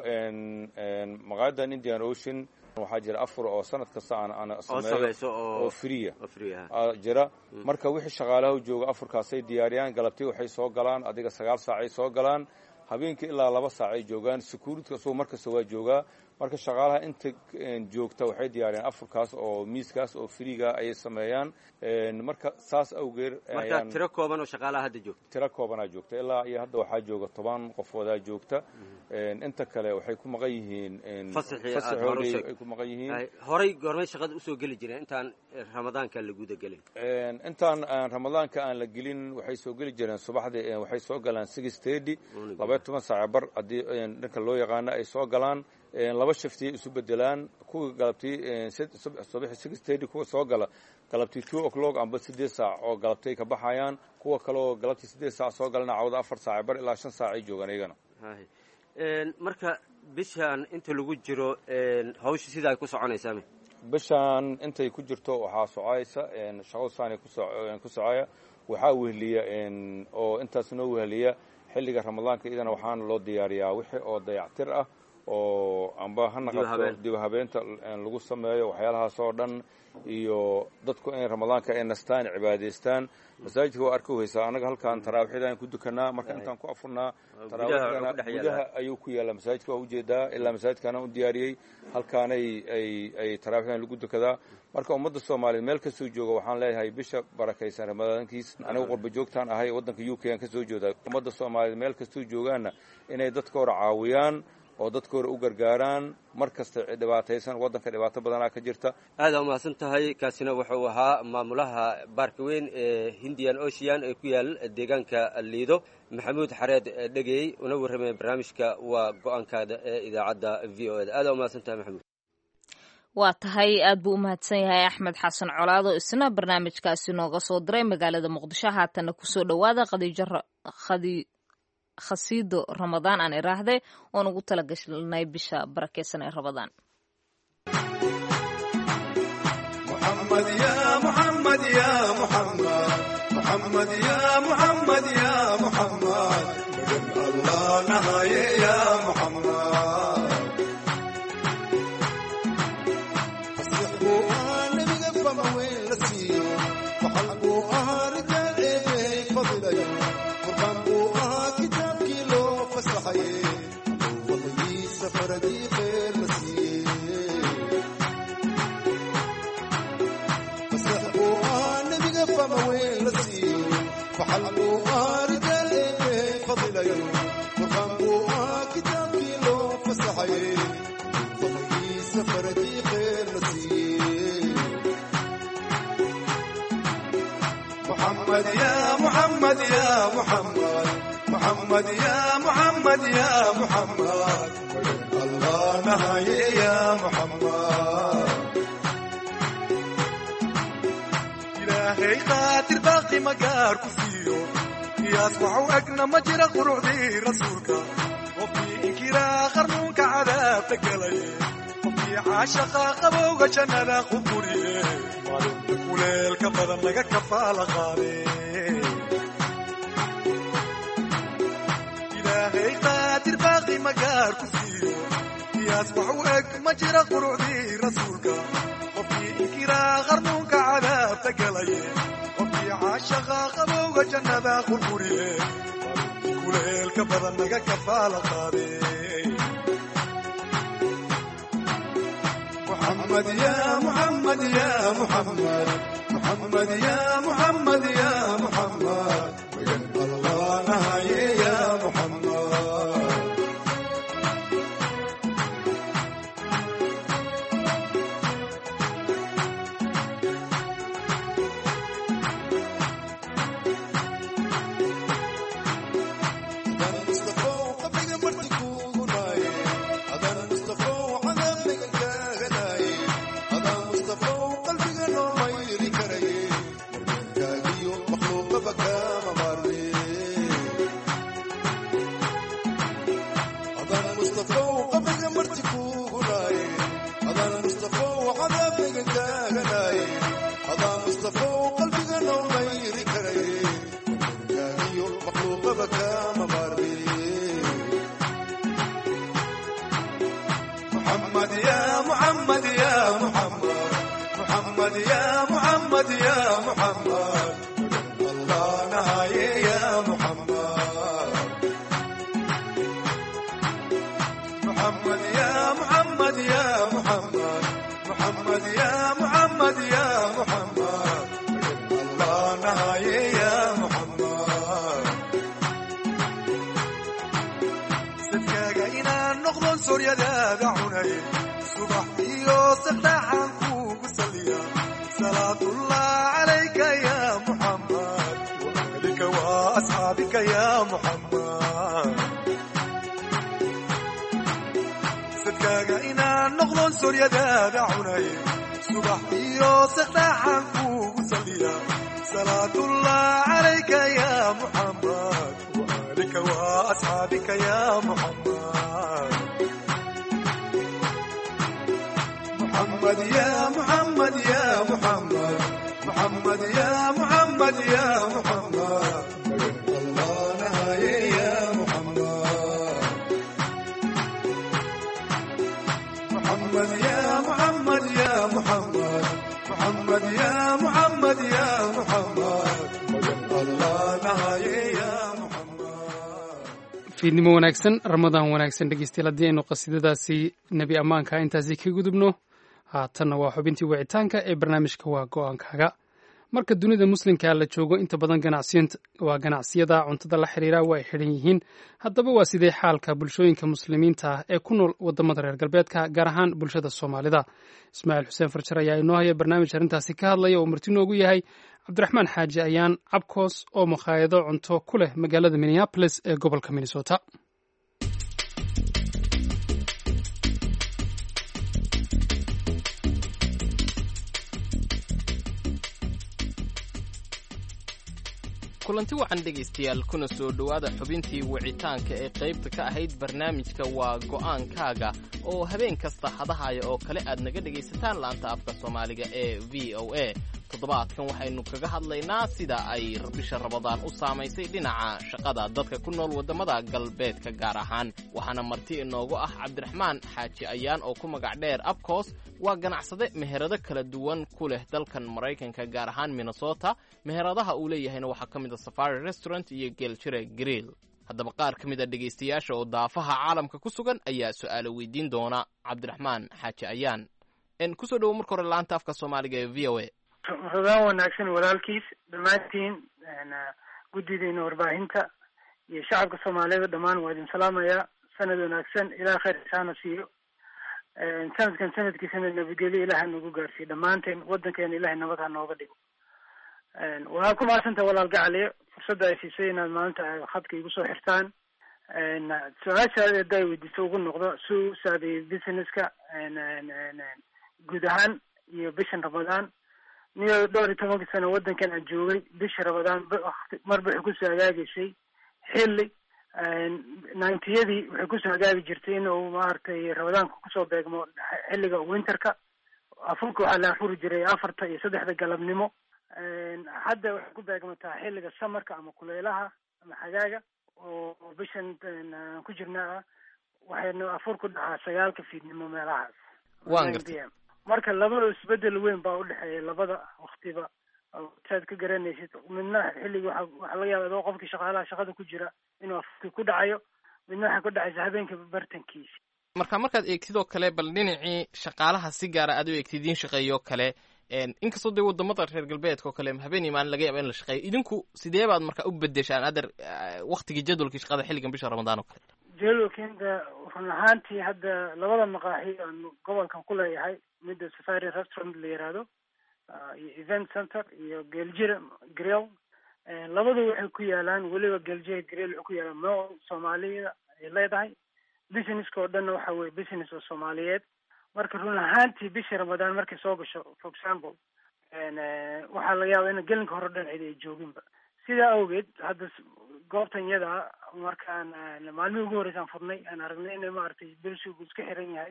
maqaayadan Indian Ocean waxaa jira afur oo sanad kasta aan aan sameeyo oo free ah jira marka wixii shaqaalaha jooga afurkaasay diyaariyaan galabtii waxay soo galaan adiga sagaal saac ay soo galaan habeenkii ilaa laba saac ay joogaan security soo markasta waa joogaa marka shaqaalaha inta joogta waxay diyaariyaan afurkaas oo miiskaas oo freega ay sameeyaan marka saas awgeer marka tiro kooban oo shaqaalaha hadda joogta tiro kooban ah joogta ilaa iyo hadda waxaa jooga toban qofooda joogta inta kale waxay ku maqan yihiin fasaxoodii ay ku maqan yihiin horay goormay shaqada u soo gali jireen intaan ramadaanka la guda galin intaan ramadaanka aan la gelin waxay soo gali jireen subaxdii waxay soo galaan six thirty laba iyo toban saac bar haddii dhanka loo yaqaano ay soo galaan laba shifti isu bedelaan kuwa galabtii subaxii six thirty kuwa soo gala galabtii two o'clock amba sideed saac oo galabtay ka baxayaan kuwa kale oo galabtii sideed saac soo galana cawda afar saac bar ilaa shan saac ay joogaan iyagana marka bishaan inta lagu jiro hawsha sida ay ku soconaysaa bishaan intay ku jirto waxaa socaysa shaqo saani ku socaya waxaa weheliya oo intaas noo weheliya xilliga ramadaanka idana waxaana loo diyaariyaa wixii oo dayactir ah oo amba ha naqato dib habeenta lagu sameeyo waxyaalahaas oo dhan iyo dadku in ramadaanka ay nastaan cibaadaystaan masaajidka waa arki weysaa anaga halkaan taraawiixda aan ku dukanaa marka intaan ku afurnaa taraawiixdana gudaha ayuu ku yaallaa masaajidka waa ujeedaa ilaa masaajidkaana u diyaariyey halkaanay ay ay taraawiixdan lagu dukadaa marka ummadda soomaaliyeed meel kasoo jooga waxaan leeyahay bisha barakaysan ramadaankiis anigu qurba joogtaan ahay waddanka u k aan kasoo jeedaa ummadda soomaaliyeed meel kastoo joogaanna inay dadka hore caawiyaan oo dadka hore u gargaaraan mar kasta dhibaataysan waddanka dhibaato badanaa ka jirta aada umahadsan tahay kaasina wuxuu ahaa maamulaha baarka weyn ee hindian ocean ee ku yaal deegaanka liido maxamuud xareed dhegey una warramay barnaamijka waa go-aankaada ee idaacadda v o eda aada umahadsan tahay maxamuud waa tahay aad buu u mahadsan yahay axmed xasan colaado isna barnaamijkaasi nooga soo diray magaalada muqdisho haatana kusoo dhowaada khadiijo khasiido ramadaan aan iraahday oon ugu tala gashnay bisha barakeysan ee ramadaan محمد يا محمد يا محمد محمد يا محمد يا محمد الله نهاية يا محمد أصلحوا أنا بقفة موين لسيو وحلقوا رجال إيه فضل وقاموا كتاب كيلو فسحي وضي سفر دي خير لسيو فحلقوا رجال فضل وقاموا كتاب كيلو فسحي وضي سفر دي خير لسيو محمد يا محمد يا محمد محمد يا محمد يا محمد الله نهاية يا محمد إلهي قاتل باقي مقار كفيو يصبحوا أقنا مجرى قرعدي رسولك وفي إنكرا خرنوك عذاب تقلي وفي عاشقا قبوغ جنالا خبوري وليل كفضا لك كفال غالي إلهي قاتل باقي مقار كفيو يصبحوا أقنا مجرى قرعدي رسولك وفي إنكرا خرنوك عذاب تقلي وفي عاشقا قبوغ جنالا خبوري وليل كفضا لك كفال غالي محمد يا محمد يا محمد محمد يا محمد يا محمد الله نهاية يا محمد محمد يا محمد يا محمد محمد يا محمد يا محمد الله نهاية يا محمد محمد يا محمد يا محمد محمد يا محمد يا محمد الله نهاية يا محمد صدقاك إنا نقضن سوريا داعوني صبح يوسف داحنكو قصليا صلاة الله عليك يا محمد وأهلك وأصحابك يا محمد صدقاك إنا نقضن سوريا داعوني صبح يوسف داحنكو قصليا صلاة الله عليك يا محمد وآلك وأصحابك يا محمد محمد يا محمد يا محمد الله نهاية يا محمد محمد يا محمد يا محمد محمد يا محمد يا محمد الله نهاية يا fiidnimo wanaagsan ramadaan wanaagsan dhegeystayaal haddii aynu qasiidadaasi nebi ammaanka intaasi ka gudubno haatanna waa xubintii wicitaanka ee barnaamijka waa go-aankaaga marka dunida muslimka la joogo inta badan waa ganacsiyada cuntada la xiriira waa ay xidhan yihiin haddaba waa sidee xaalka bulshooyinka muslimiinta ah ee ku nool wadamada reer galbeedka gaar ahaan bulshada soomaalida ismaaciil xuseen farjar ayaa inoo haya barnaamij arrintaasi ka hadlaya oo marti noogu yahay cabdiraxmaan xaaji ayaan cabkoos oo makhaayado cunto ku leh magaalada minneapolis ee gobolka minnesota kulanti wacan dhegaystayaal kuna soo dhowaada xubintii wicitaanka ee qaybta ka ahayd barnaamijka waa go'aankaaga oo habeen kasta hadahaya oo kale aad naga dhegaysataan laanta afka soomaaliga ee v o a toddobaadkan waxaynu kaga hadlaynaa sida ay bisha rabadaan u saamaysay dhinaca shaqada dadka ku nool waddamada galbeedka gaar ahaan waxaana marti inoogu ah cabdiraxmaan xaaji ayaan oo ku magac dheer abkoos waa ganacsade meherado kala duwan ku leh dalkan maraykanka gaar ahaan minnesota meheradaha uu leeyahayna waxaa ka mid a safari restaurant iyo geeljire grill haddaba qaar ka mid a dhegaystayaasha oo daafaha caalamka ku sugan ayaa su'aalo weydiin doona cabdiraxmaan xaaji ayaan kusoo dhowo marka hore laanta afka soomaaliga ee v o a rabaan wanaagsan walaalkiis dhammaantiin guddidiina warbaahinta iyo shacabka soomaaliyeed dhammaan waa idin salaamayaa sanad wanaagsan ilaah khayr isaana siiyo sanadkan sanadkiisana nabadgelyo ilaah nagu gaarsiiyo dhammaanteen waddankeena ilahay nabad ha nooga dhigo waa ku mahadsantaha walaal gacaliyo fursadda ay siisay inaad maalinta khadka igu soo xirtaan su-aashaada hadda ay weydiiso ugu noqdo suu saabeeyey businesska guud ahaan iyo bishan ramadaan niyo dhowr iyo tobankii sano waddankan aan joogay bisha rabadaan marba waxay kusoo hagaagaysay xilli ninetiyadii waxay kusoo hagaagi jirtay in uu maaragtay rabadaanka kusoo beegmo xilliga winterka afurka waxaa la afuri jiray afarta iyo saddexda galabnimo hadda waxay ku beegmataa xilliga samarka ama kuleelaha ama xagaaga oo bishan ku jirnaa ah waxayna afur ku dhacaa sagaalka fiidnimo meelahaas waan gartay marka labada isbedel weyn baa udhexeeya labada waktiba saad ka garanaysid midna xilligi waa waxaa laga yaaba adoo qofkii shaqaalaha shaqada ku jira inuu afurkii ku dhacayo midna waxay ku dhacaysa habeenka bartankiisa marka markaad eegtid oo kale bal dhinacii shaqaalaha si gaara aad u eegtid idiin shaqeeyo kale inkastoo dee wadamada reer galbeedka oo kale habeen iyo maalin laga yaaba in la shaqeeyo idinku sidee baad marka u bedeshaan adar waktigii jadwalkii shaqada xilligan bisha ramadaan oo kale jadwalkinta run ahaantii hadda labada maqaaxi aan gobolkan ku leeyahay midda safari restaurant la yihahdo iyo event center iyo geeljire grill labadu waxay ku yaalaan weliba geeljire grill wuxuu ku yaalaan meel soomaalida ay leedahay businesska oo dhanna waxa weye business oo soomaaliyeed marka run ahaantii bishii ramadaan markay soo gasho for example waxaa laga yaaba in gelinka hore dhan cidi ay jooginba sidaa awgeed hadda goobtan yada markaan maalmihii ugu horreysaan furnay aan aragnay in maaragtay bilshigu iska xiran yahay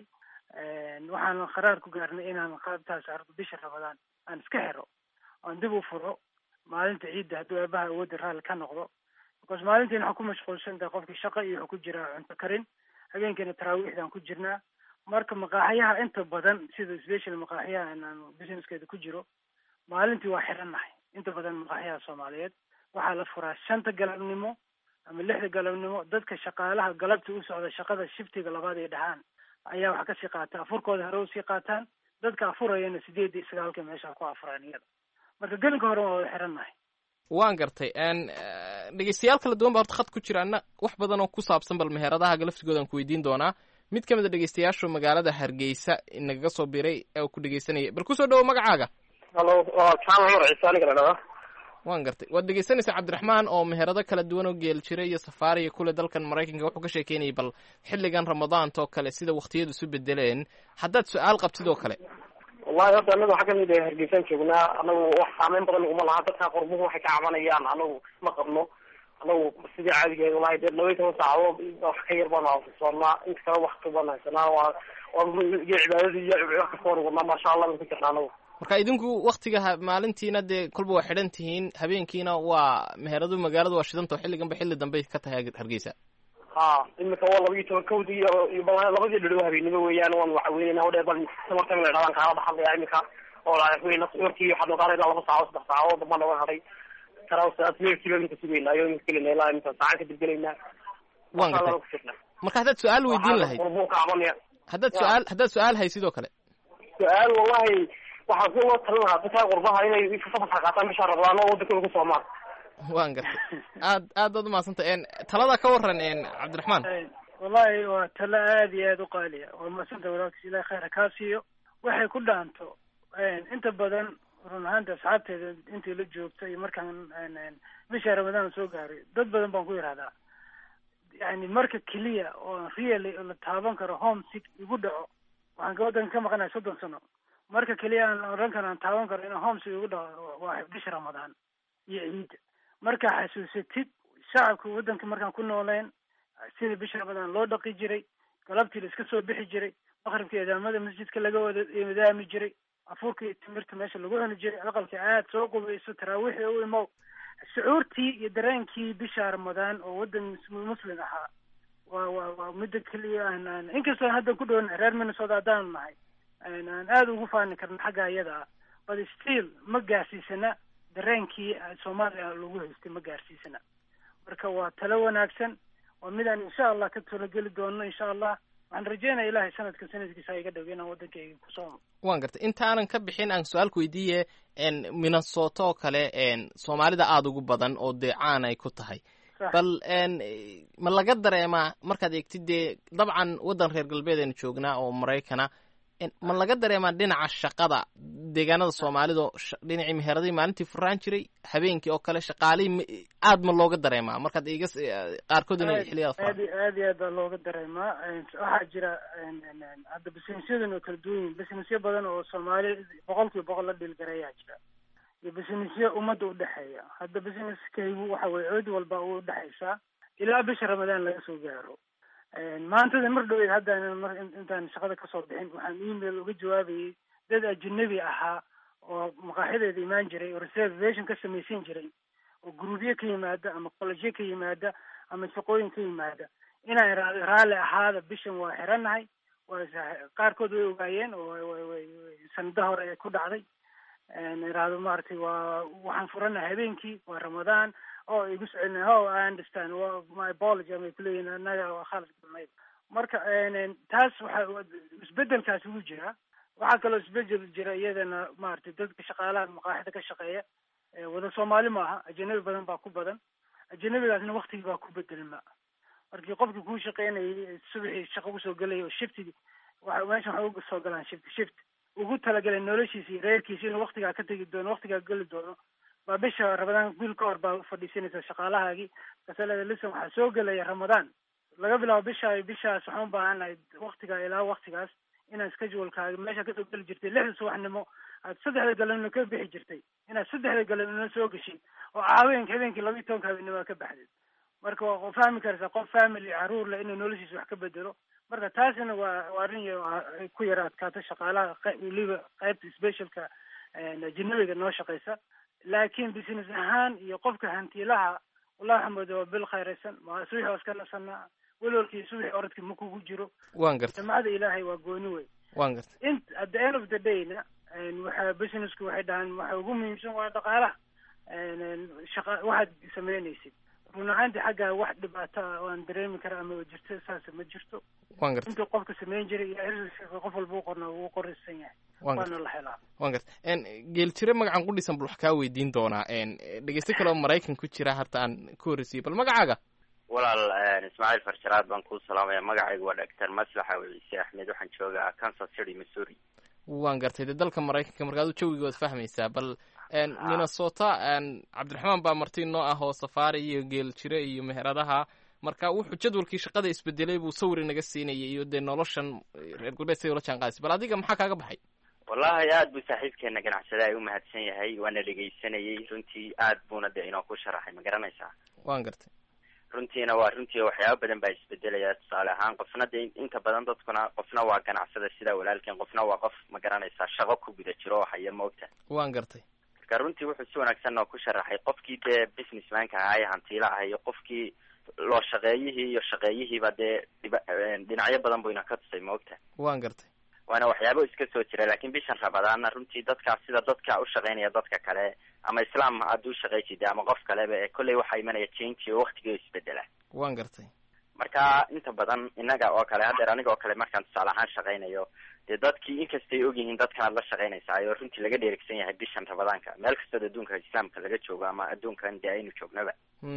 waxaan qaraar ku gaarnay inaan qaabtaas arko bisha ramadaan aan iska xiro aan dib u furo maalinta ciidda hadduu aabaha awoodda raalli ka noqdo because maalintiin waxaa ku mashquulsan tahay qofkii shaqa iyo wuxuu ku jiraa cunto karin habeenkiina taraawiixdaan ku jirnaa marka maqaaxiyaha inta badan sida special maqaaxiyaha aan businesskeeda ku jiro maalintii waa xirannahay inta badan maqaaxiyaha soomaaliyeed waxaa la furaa shanta galabnimo ama lixda galabnimo dadka shaqaalaha galabta u socda shaqada shiftiga labaad ay dhahaan ayaa wax kasii qaata afurkooda hore usii qaataan dadka afurayana sideed iyo sagaalka meesha ku afuraan iyada marka gelinka hore waa wada xirannahay waan gartay dhegeystayaal kala duwan baa horta khad ku jiraana wax badan oo ku saabsan bal meheradaha laftigooda aan ku weydiin doonaa mid ka mid a dhegeystayaashu magaalada hargeysa nagaga soo biray oo ku dhegeysanaya bal kusoo dhawo magacaaga halo waa kaan cumar ciise aniga la dhahaa waan gartay waad dhegeysanaysaa cabdiraxmaan oo meherado kala duwan oo geel jira iyo safaariya kule dalkan maraykanka wuxuu ka sheekeynayay bal xilligan ramadaanta oo kale sida waktiyadu isu bedeleen haddaad su-aal qabtid oo kale wallahi horta anaga waxaa kamid ah hargeysaan joognaa anagu wax saameyn badan uguma laha dadka qorbuhu waxay ka cabanayaan anagu ma qabno anagu sidii caadigeed wallahi dee laba iyo toban saacadood wax ka yar baan soonnaa inta kale wakti baan haysanaa waa waa iyo cibaadadii iyo wax kasta waan wadnaa maasha allah baan ku jirnaa anagu marka idinku waktiga maalintiina dee kolba waa xidhan tihiin habeenkiina waa meheradu magaaladu waa shidanta xilliganba xilli dambe ka tahay Hargeysa ha imika waa laba iyo toban kowdii iyo labadii dhadhow habeenimo weeyaan waan waxa weeyna hawdheer bal samartan la dhalan kaala baxaya imika oo la weeyna qorkii waxa loo qaaday laba saacadood saddex saacadood damba laga haday taraawsaad meel kilomitir sugeynaa iyo mid kale ilaa inta saacad ka dibgaleynaa waan gartay marka haddaad su-aal weydiin lahayd haddaad su-aal haddaad su-aal hay sidoo kale su-aal wallahi waxaa ku loo talin lahaa dadka qurbaha inay fasaxa qaataan bisha rabaan oo waddanka ku soomaan waan gartay aad aad baad umahadsantay n talada ka waran n cabdiraxmaan wallahi waa talo aad iyo aad u qaaliya waa mahadsanta walaalkiis ilahay khayra kaa siiyo waxay ku dhaanto inta badan run ahaanta asxaabteeda intii la joogta iyo markaan bisha ramadaan soo gaaray dad badan baan ku yidhahdaa yani marka keliya oo really la taaban karo home sick igu dhaco waxaan gabadan ka maqanahay soddon sano marka keliya aan oran karo aan taaban karo inaan home sick igu dhaco waa bisha ramadaan iyo ciida marka xasuusatid shacabka waddanka markaan ku nooleen sida bisha ramadaan loo dhaqi jiray galabtii la iska soo bixi jiray maqribka eedaamada masjidka laga wada eedaami jiray afuurka iyo timirta meesha lagu cuni jiray aqalka aad soo qubayso taraawiixi u imow shucuurtii iyo dareenkii bisha ramadaan oo waddan muslim ahaa waa waa waa midda keliya aan inkastoo hadda ku dhowan reer Minnesota haddaan nahay aan aada ugu faani karna xagga iyada ah but still ma gaarsiisana dareenkii Soomaaliya lagu haystay ma gaarsiisana marka waa talo wanaagsan waa midaan insha Allah ka talageli doono insha Allah waxaan rajeynayaa ilaahay sanadka sanadkiisa iga dhaw inaan waddankayga ku soomo waan gartay intaanan ka bixin aan su-aal ku weydiiye n Minnesota oo kale n Soomaalida aada ugu badan oo dee caan ay ku tahay bal n ma laga dareemaa markaad eegtid dee dabcan waddan reer galbeed aynu joognaa oo Maraykana ma laga dareemaa dhinaca shaqada deegaanada Soomaalida dhinacii meheradii maalintii furaan jiray habeenkii oo kale shaqaalihii aad ma looga dareemaa markaad iga qaarkood inay xilliyada aad aad iyo aad baa looga dareemaa waxaa jira hadda businessyadan oo kala duwan yihiin businessyo badan oo Soomaali boqolkiiba boqol la dhiilgarayaa jira iyo businessyo ummadda udhexeeya hadda businesskaygu waxa weye cid walba u udhexaysaa ilaa bisha ramadaan laga soo gaaro maantada mar dhaweyd haddaan intaan shaqada kasoo bixin waxaan email uga jawaabayay dad ajnabi ahaa oo maqaaxideeda imaan jiray oo reservation ka samaysan jiray oo gruubyo ka yimaada ama kollegeyo ka yimaada ama shaqooyin ka yimaada inaan iraado raalli ahaada bishan waa xiranahay waa qaarkood way ogaayeen oo sanada hore ee ku dhacday iraado maaragtay waa waxaan furanahay habeenkii waa ramadaan oo igu socelina oh I understand well, my apology ama kuleeyihin anaga waa khalad galnay marka taas waxa isbedelkaas ugu jira waxaa kaloo isbedel jira iyadana maaragtay dadka shaqaalaha maqaaxida ka shaqeeya wada Soomaali maaha ajnabi badan baa ku badan ajnabigaasna waqtigii baa ku bedelma markii qofkii ku shaqeynayay subaxii shaqo ku soo galay oo shiftigi waxa meesha waxa ugu soo galaan shift shift ugu talagalay noloshiisa iyo reerkiisa inuu waqtigaa ka tegi doono waqtigaa geli doono baa bisha ramadaan bil ka hor baa fadhiisanaysa shaqaalahaagii kasalada listen waxaa soo gelaya ramadaan laga bilaabo bisha bishaas waxaan u baahanahay waqtigaa ilaa waqtigaas inaad schedulekaaga meesha kasoo geli jirtay lixda subaxnimo aad saddexda galabnimo ka bixi jirtay inaad saddexda galabnimo soo geshid oo haweenka habeenkii laba iyo tobanka habeenimo ka baxdid marka waa fahmi karaysaa qof family caruur leh inuu noloshiisa wax ka bedelo marka taasina waa waa arrin ku yara adkaata shaqaalaha weliba qaybta specialka ajnabiga noo shaqeysa laakiin business ahaan iyo qofka hantiilaha wallahi xamad waa bil khayraysan waa subax oo iska nasanaa walwalkii subax orodkii ma kugu jiro waan gartay jamacada ilaahay waa gooni wey waan gartay int at the end of the dayna waxa businessku waxay dhahaan waxa ugu muhiimsan waa dhaqaalaha shaqa waxaad samaynaysid run ahaantii xagga wax dhibaato ah waan dareemi karaa ama jirto saas ma jirto waan gartay intuu qofka samayn jiray iyo xiriirka qof walba u qorna wuu qoraysan yahay waana la helaa waan gartay geel jire magacan qudhisan bal wax kaa weydiin doonaa dhegeysto kale oo Maraykan ku jira harta aan ku horreysiyey bal magacaaga walaal Ismaaciil Farsharaad baan ku salaamaya magacaygu waa Doctor Maslaxa Ciise Axmed waxaan joogaa Kansas City Missouri waan gartay dalka Maraykanka markaad jawiga wad fahmaysaa bal Minnesota Cabdiraxmaan baa martii noo ah oo safaari iyo geel jire iyo meheradaha marka wuxuu jadwalkii shaqada isbedelay buu sawir inaga siinayay iyo de noloshan reer galbeed say ula jaanqaadis bal adiga maxaa kaaga baxay wallahi aad buu saaxiibkeena ganacsada ay u mahadsan yahay waana dhegeysanayay runtii aad buuna de inoo ku sharaxay ma garanaysaa waan gartay runtiina waa runtii waxyaaba badan baa isbedelaya. tusaale ahaan qofna de inta badan dadkuna qofna waa ganacsada sida walaalkeen, qofna waa qof ma garanaysaa shaqo ku guda jiro oo haya moogta. waan gartay. marka runtii wuxuu si wanaagsan oo ku sharaxay qofkii dee businessmanka ahaa ee hantiila ahaa iyo qofkii loo shaqeeyihii iyo shaqeeyihiiba dee dhinacyo badan buu ina ka tusay moogta. waan gartay. waana waxyaabo iska soo jira, laakiin bishan rabadaana runtii dadka sida dadka u shaqeynaya dadka kale ama islaam hadduu shaqaysida ama qof kaleba ee kolley waxaa imanaya change oo waqtiga isbedela. waan gartay. marka inta badan inaga oo kale haddeer aniga oo kale markaan tusaale ahaan shaqaynayo dee dadkii inkastay ogyihiin dadkan aad la shaqaynaysaa oo runtii laga dheerigsan yahay bishan rabadaanka meel kastoo adduunka islaamka laga joogo ama adduunkan dee aynu joognaba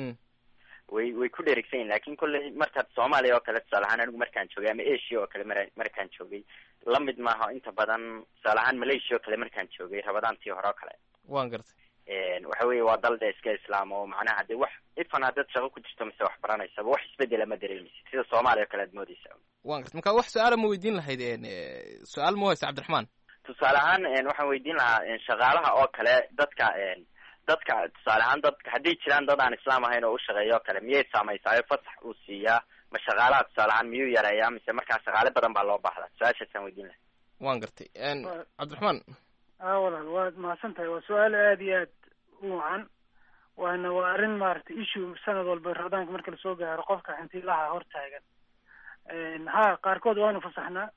way way ku dheerigsan yihin. laakin kolley markaad soomaaliya oo kale tusaale ahaan anigu markaan joogay ama asia oo kale mar markaan joogay lamid maaha inta badan. tusaale ahaan malaysia oo kale markaan joogay rabadaantii hore oo kale. waan gartay. waxa weeye waa dal de iska islaam oo macnaha de wax ifan haddaad shaqo ku jirto mise wax baranaysaba wax isbedela ma dareemaysid sida soomaaliya o kale aad moodeysa. waan gartay. marka wax su-aala ma weydiin lahayd su-aal ma haysa cabdiraxmaan? tusaale ahaan waxaan weydiin lahaa shaqaalaha oo kale dadka dadka tusaale ahaan dadka hadday jiraan dad aan islaam ahayn oo u shaqeeya oo kale miyay saameysaayo fasax uu siiyaa ma shaqaalaha tusaale ahaan miyuu yareeyaa mise markaa shaqaale badan baa loo baahdaa? su-aashaasaan weydiin lahay. waan gartay. cabdiraxmaan. a walaal waad mahadsan tahay. waa su-aal aada iyo aad u wacan, waana waa arrin maaragtay issue sanad walba rabadaanka marka lasoo gaaro qofka hantilaha hortaagan. ha qaarkood waanu fasaxnaa.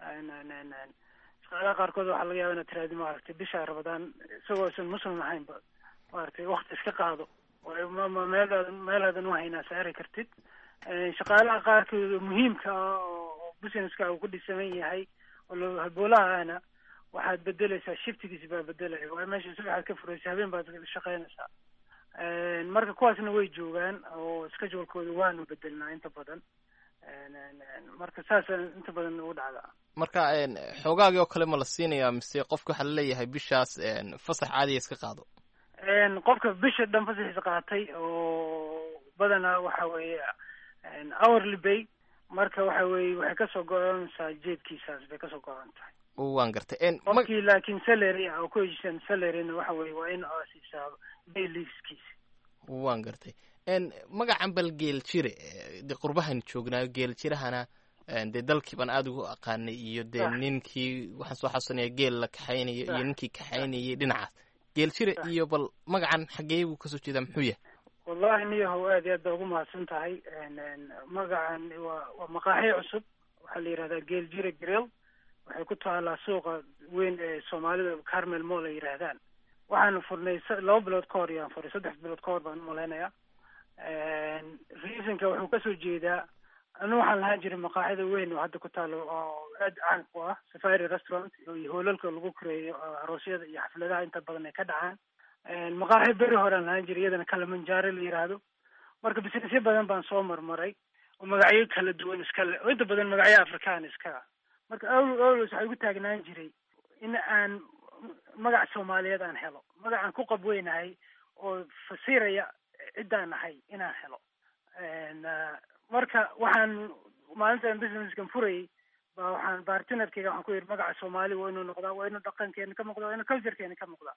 shaqaalaha qaarkood waxaa laga yaaba inaad tiraadi maaragtay bisha rabadaan isagoo isan muslim ahaynba maaragtay wakti iska qaado meel meelaadan uhaynaa saari kartid. shaqaalaha qaarkood muhiimka ah oo businesska uu ku dhisaman yahay oo halboolaha ahna waxaad bedeleysaa shiftigiisi baa bedelaya. waa meesha subaxaad ka furaysa habeen baad shaqeynaysaa. marka kuwaasna way joogaan oo schedulekooda waanu bedelnaa inta badan. marka saasa inta badan ugu dhacdaa. marka xoogaagii oo kale ma la siinayaa mise qofka waxaa laleeyahay bishaas fasax caadiya iska qaado? qofka bisha dhan fasaxiisa qaatay oo badanaa waxa weeye hourly bay, marka waxa weye waxay kasoo go-onaysaa jeedkiisaas bay kasoo go-on tahay. waan gartay. qofkii laakiin salary ah oo ku heshiisan salaryna waxa weye waa in aa siisaa day leaveskiisa. waan gartay. magacan bal geel jire de qurbahan joognaa geel jirahana dee dalkii baan aada ugu aqaanay iyo dee ninkii waxaan soo xasuusanaya geel la kaxaynaya iyo ninkii kaxaynayay dhinacaas. geel jire iyo bal magacan xagee buu kasoo jeedaa muxuu yahay? wallahi niyahow aad iyo aad baa ugu mahadsan tahay. magacan waa waa maqaaxi cusub, waxaa la yihahdaa geel jire grill. waxay ku taalaa suuqa weyn ee soomaalida carmel mall ay yidhaahdaan. waxaanu furnay laba bilood ka hor yaan furay, saddex bilood ka hor baan umalaynaya. reasonka wuxuu kasoo jeedaa anu waxaan lahaan jiray maqaaxida weyn oo hadda ku taalo oo aad caan ku ah safari restaurant iyo hoolalka lagu koreeyo aroosyada iyo xafladaha inta badan ay ka dhacaan. maqaaxi beri horean lahaan jiray iyadana kalamanjaro la yiraahdo. marka businessyo badan baan soo marmaray oo magacyo kala duwan iskale oo inta badan magacyo afrikaan iska ah. marka awl awlos waxay ugu taagnaan jiray in aan magac soomaaliyeed aan helo, magacaan ku qabweynahay oo fasiraya ciddaan ahay inaan helo. marka waxaan maalintan businesskan furayay ba waxaan bartnerkeyga waxaan ku yidhi magaca soomaali waa inuu noqdaa, waa inuu dhaqankeena ka muuqdaa, waa inuu culturekeena ka muuqdaa.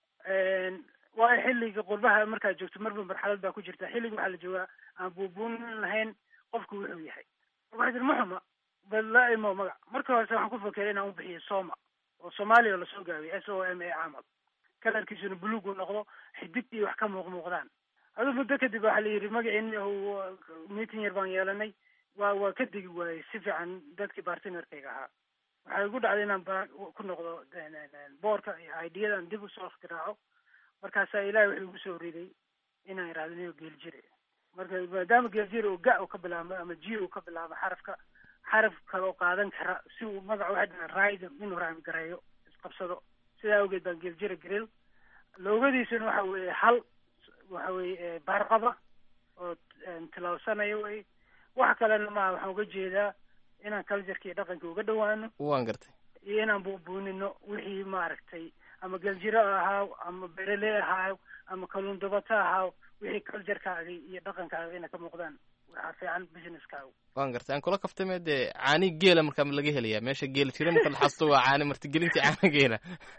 waayo xilliga qurbaha markaad joogto marba marxalad baa ku jirta. xilliga waxaa la joogaa aan buubuunin lahayn qofku wuxuu yahay. waxaa jir muxuma bal la imo magac. marka horese waxaan ku fakeray inaan ubixiyo soma oo soomaaliya oo lasoo gaabiyay s o m a camal, kalarkiisuna buluug uu noqdo, xidigtii wax ka muuq muuqdaan. aduu muddo kadib waxaa la yidhi magaciin meeting yar baan yeelanay, waa waa ka degi waayey si fiican dadkii bartnerkayga ahaa. waxay igu dhacday inaan ba ku noqdo boorka iyo ideyadan dib usoo iktiraaco. markaasaa ilaahay wuxuu igu soo riday inaan irahdo niyo geel jire. marka maadaama geel jire uu ga u ka bilaabo ama ji uu ka bilaabo xarafka xaraf kale oo qaadan kara si uu magaca waxay dhahaan rhythm inuu raami gareeyo isqabsado. sidaa awgeed baan geel jire grill. loogadiisuna waxa weeye hal waxa weye baarqaba oo tilaabsanayo wey. wax kalena maaha, waxaan uga jeedaa inaan cultureka iyo dhaqanka uga dhawaano. waan gartay. iyo inaan buubuunino wixii maaragtay ama geljiro ahaaw ama berele ahaaw ama kalluun dabato ahaaw wixii culturekaaga iyo dhaqankaaga inay ka muuqdaan waxaa fiican businesskaaga. waan gartay. aan kula kaftame dee caani geela markaa laga helayaa meesha geel jiro marka la xasto waa caani martigelintii caana geela.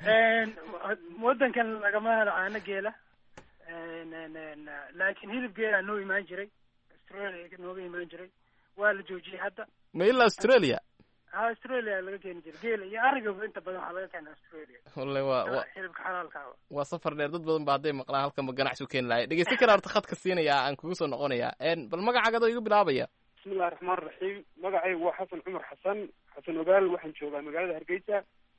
wadankan lagama helo caano geela, laakiin hilib geelaa noo imaan jiray australia nooga imaan jiray waa la joojiyey hadda. ma ilaa australia? ha australia laga keeni jiray geela iyo arigaba inta badan waxaa laga keena australia. wallahi waa waa hilibka xalaalkaaba waa safar dheer. dad badan ba hadday maqlaan halkan ba ganacsi u keeni lahay. dhegeysan kara horta khadka siinayaa aan kugu soo noqonayaa. bal magacaaga adoo igu bilaabaya. bismillahi raxmaani raxiim. magacaygu waa xasan cumar xasan xasan ogaal. waxaan joogaa magaalada hargeysa.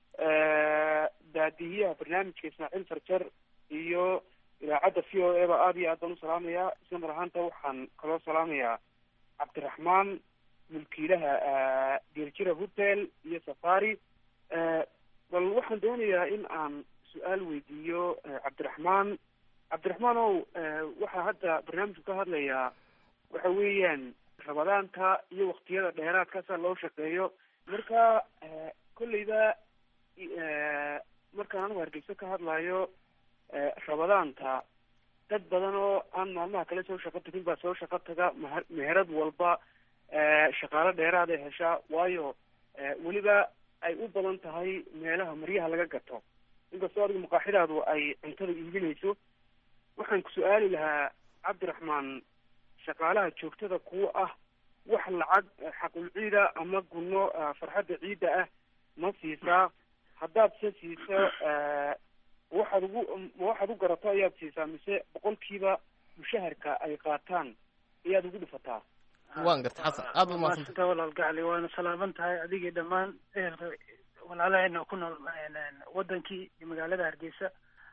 daadihiyaha barnaamijka ismaaciil farjar iyo idaacadda v o a ba aada iyo aad baan u salaamayaa. isla mar ahaanta waxaan kaloo salaamayaa cabdiraxmaan mulkiilaha geeljira hotel iyo safari. bal waxaan doonayaa in aan su-aal weydiiyo cabdiraxmaan. cabdiraxmaan ow waxaa hadda barnaamijku ka hadlayaa waxa weeyaan rabadaanta iyo waktiyada dheeraadkaasa loo shaqeeyo. marka kolleyda markaan anigu hargeysa ka hadlayo rabadaanta dad badan oo aan maalmaha kale soo shaqo tagin baa soo shaqo taga. ma meherad walba shaqaalo dheeraad ay heshaa, waayo weliba ay u badan tahay meelaha maryaha laga gato. inkastoo adiga maqaaxidaadu ay cuntada iibinayso, waxaan ku su-aali lahaa cabdiraxmaan, shaqaalaha joogtada kuwa ah wax lacag xaqul ciida ama gunno farxadda ciidda ah ma siisaa? haddaad se siiso waxaad ugu ma waxaad u garato ayaad siisaa, mise boqolkiiba mushaharka ay qaataan ayaad ugu dhifataa? waan garta xasan, aada umaadsantaha walaal gacli. waana salaaman tahay adigii dhammaan ehelka walaalaheena ku nool wadankii iyo magaalada hargeysa.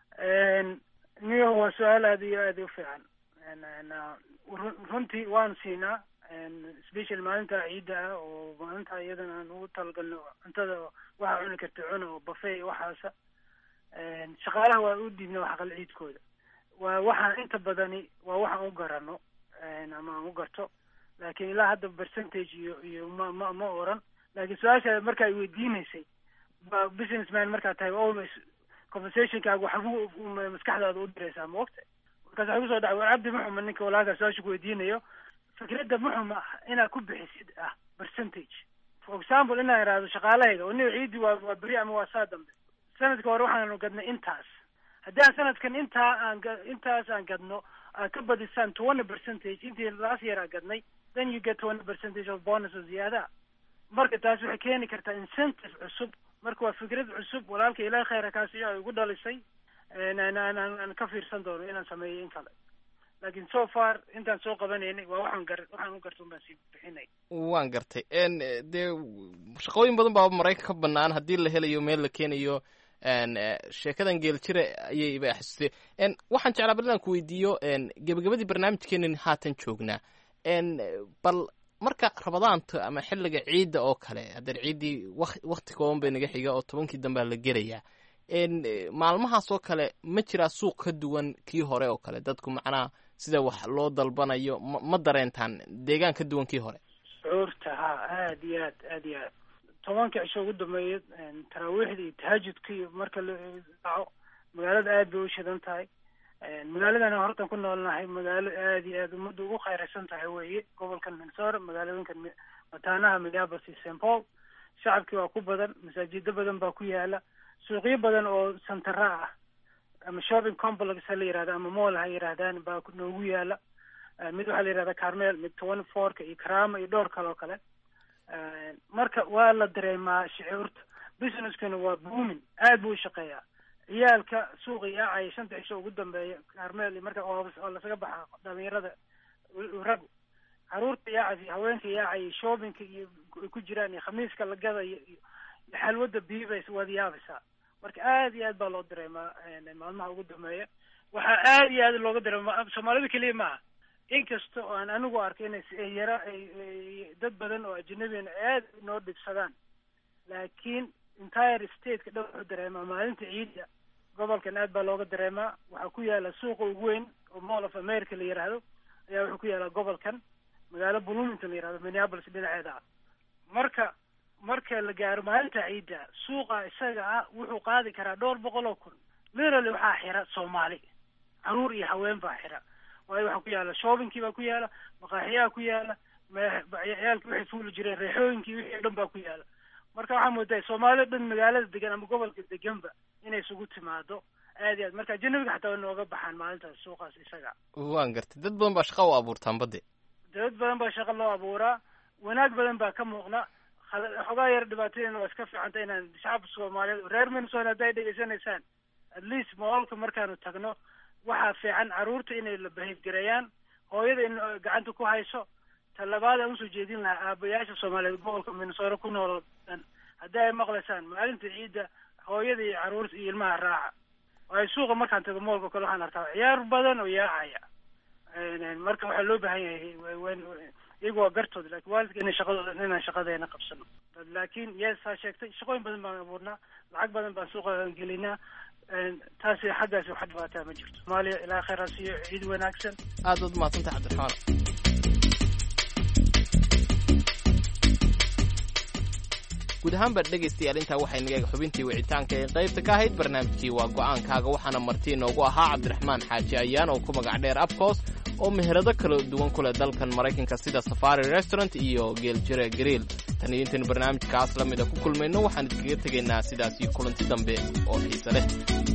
niyo waa su-aal aada iyo aada u fiican. runtii waan siinaa special maalinta ciidda ah oo maalinta iyadana aan ugu talagalno cuntada waxaa cuni karta cuna oo buffet waxaasa. shaqaalaha waa u dhiibna waxaqal ciidkooda. waa waxaan inta badani waa waxaan u garano ama aan u garto, laakiin ilaa hadda percentage iyo iyo ma ma ma oran. laakiin su-aasha marka ay weydiinaysay businessman markaa tahay always conversationkaaga waxagu maskaxdaada u diraysaa ma ogta. markaas waxay kusoo dhacay war cabdi muxuma ninka walaalkaa su-aasha ku weydiinayo fikradda muxuma ah inaad ku bixisid ah percentage. for example inaa ihahdo shaqaalahayga oo nin ciidi waa waa beri ama waa saa dambe sanadka hore waxaanu gadnay intaas. haddii aan sanadkan intaa aan intaas aan gadno aad ka badisaan twenty percentage intii last year aan gadnay, then you get twenty percentage of bonus oo ziyaada. marka taas waxay keeni kartaa incentive cusub. marka waa fikrad cusub walaalka ilaahay khayra kaasi ay ugu dhalisay. aan ka fiirsan doono inaan sameeyo in kale, laakiin so far intaan soo qabanaynay waa waxaan gar waxaan u garta unbaan sii bixinay. waan gartay. dee shaqooyin badan baa maraykan ka banaan haddii la helayo meel la keenayo. sheekadan geeljire ayay ba xasuustay. waxaan jeclaa bal inaan ku weydiiyo gebagabadii barnaamijkeenan haatan joognaa. bal marka rabadaanta ama xilliga ciidda oo kale, haddana ciiddii wakti kooban bay naga xiga oo tobankii dambea la gelayaa. maalmahaas oo kale ma jiraa suuq ka duwan kii hore oo kale? dadku macnaha sida wax loo dalbanayo ma ma dareentaan deegaan ka duwan kii hore? shucuurta ha aada iyo aad aada iyo aad tobanka cisho ugu dambeeya taraawiixda iyo tahajudka iyo marka la dhaco magaalada aad bay u shidan tahay. magaaladan hortan ku noolnahay magaalo aada iyo aada ummadda ugu khayraysan tahay weeye. gobolkan minnesota, magaalooyinkan mataanaha minneapolis iyo saint paul, shacabkii waa ku badan, masaajido badan baa ku yaala, suuqyo badan oo santara ah ama shopping complex ha la yihahda ama mall ha yidhahdaan baa noogu yaala. mid waxaa la yihahda carmel, mid twenty fourka iyo karama iyo dhowr kale oo kale. marka waa la dareemaa shucuurta. businesskana waa booming, aad buu u shaqeeyaa. ciyaalka suuqa yaacaya shanta cisho ugu dambeeya carmel marka oo lasaga baxa dhalinyarada rag caruurta yaacay, haweenka yaacay, shoppingka iyo ku jiraan iyo khamiiska la gadayo iyo xalwada biibays waad yaabaysaa. marka aad iyo aad baa loo dareemaa maalmaha ugu dambeeya. waxaa aad iyo aad looga dareemaa soomaalida keliya maaha, inkasta oo aan anigu arkay inay yara dad badan oo ajnabina aad noo dhibsadaan, laakiin entire stateka dhan wuxuu dareemaa maalinta ciidda. gobolkan aad baa looga dareemaa. waxaa ku yaala suuqa ugu weyn oo mall of america la yihahdo ayaa wuxuu ku yaala gobolkan, magaalo bloomington la yihahdo, minneapolis dhinaceeda ah. marka marka la gaaro maalinta ciidda suuqa isaga ah wuxuu qaadi karaa dhowr boqol oo kun. literally waxaa xira soomaali, caruur iyo haween baa xira. waayo waxaa ku yaala shoppingkii baa ku yaala, maqaaxiyaha ku yaala, ciyaalkii waxay fuuli jireen, reexooyinkii wixii o dhan baa ku yaala. marka waxaa moodaa soomaalida dhan magaalada degan ama gobolka deganba inay isugu timaado aad iyo aad. marka ajanabiga xataa way nooga baxaan maalintaas suuqaas isaga. waan gartay. dad badan baa shaqa u abuurtaan badde. dad dad badan baa shaqo loo abuuraa wanaag badan baa ka muuqna xogaa yar dhibaatooyina waa iska fiicanta inaan shacabka soomaaliyeed reer minnesota hadday dhegeysanaysaan at least moolka markaanu tagno waxaa fiican carruurta inay la bahifgareeyaan hooyada in gacanta ku hayso talabaad aan usoo jeedin lahaa aabayaasha soomaaliyeed gobolka minnesota ku nool dhan haddii ay maqlaysaan maalinta ciidda hooyada iyo carruurta iyo ilmaha raaca waayo suuqa markaan tago moolka kale waxaan arkaa ciyaar badan oo yaacaya marka waxaa loo baahan yahay iyagu waa gartooda laakiin waalidka inay shaqadooda inaan shaqadeena qabsano laakiin yes haa sheegtay shaqooyin badan baan abuurnaa lacag badan baan suuqa gelinaa taasi xaggaasi wax dhibaataa ma jirto soomaaliya ilaa khayr ha siiyo ciid wanaagsan aad baad umahadsantay cabdiraxmaan guud ahaanba dhegaystayaal intaa waxay naga xubintii wicitaanka ee qaybta ka ahayd barnaamijkii waa go'aankaaga waxaana marti inoogu ahaa cabdiraxmaan xaaji ayaan oo ku magac dheer abcoos oo meherado kala duwan ku leh dalkan maraykanka sida safari restaurant iyo geeljire griil tan iyo intaynu barnaamijkaas la mida ku kulmayno waxaan idinkaga tegaynaa sidaas iyo kulanti dambe oo xiise leh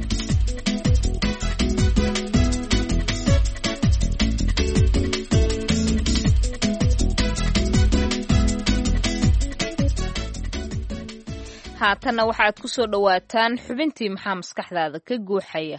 haatanna waxaad ku soo dhowaataan xubintii maxaa maskaxdaada ka guuxaya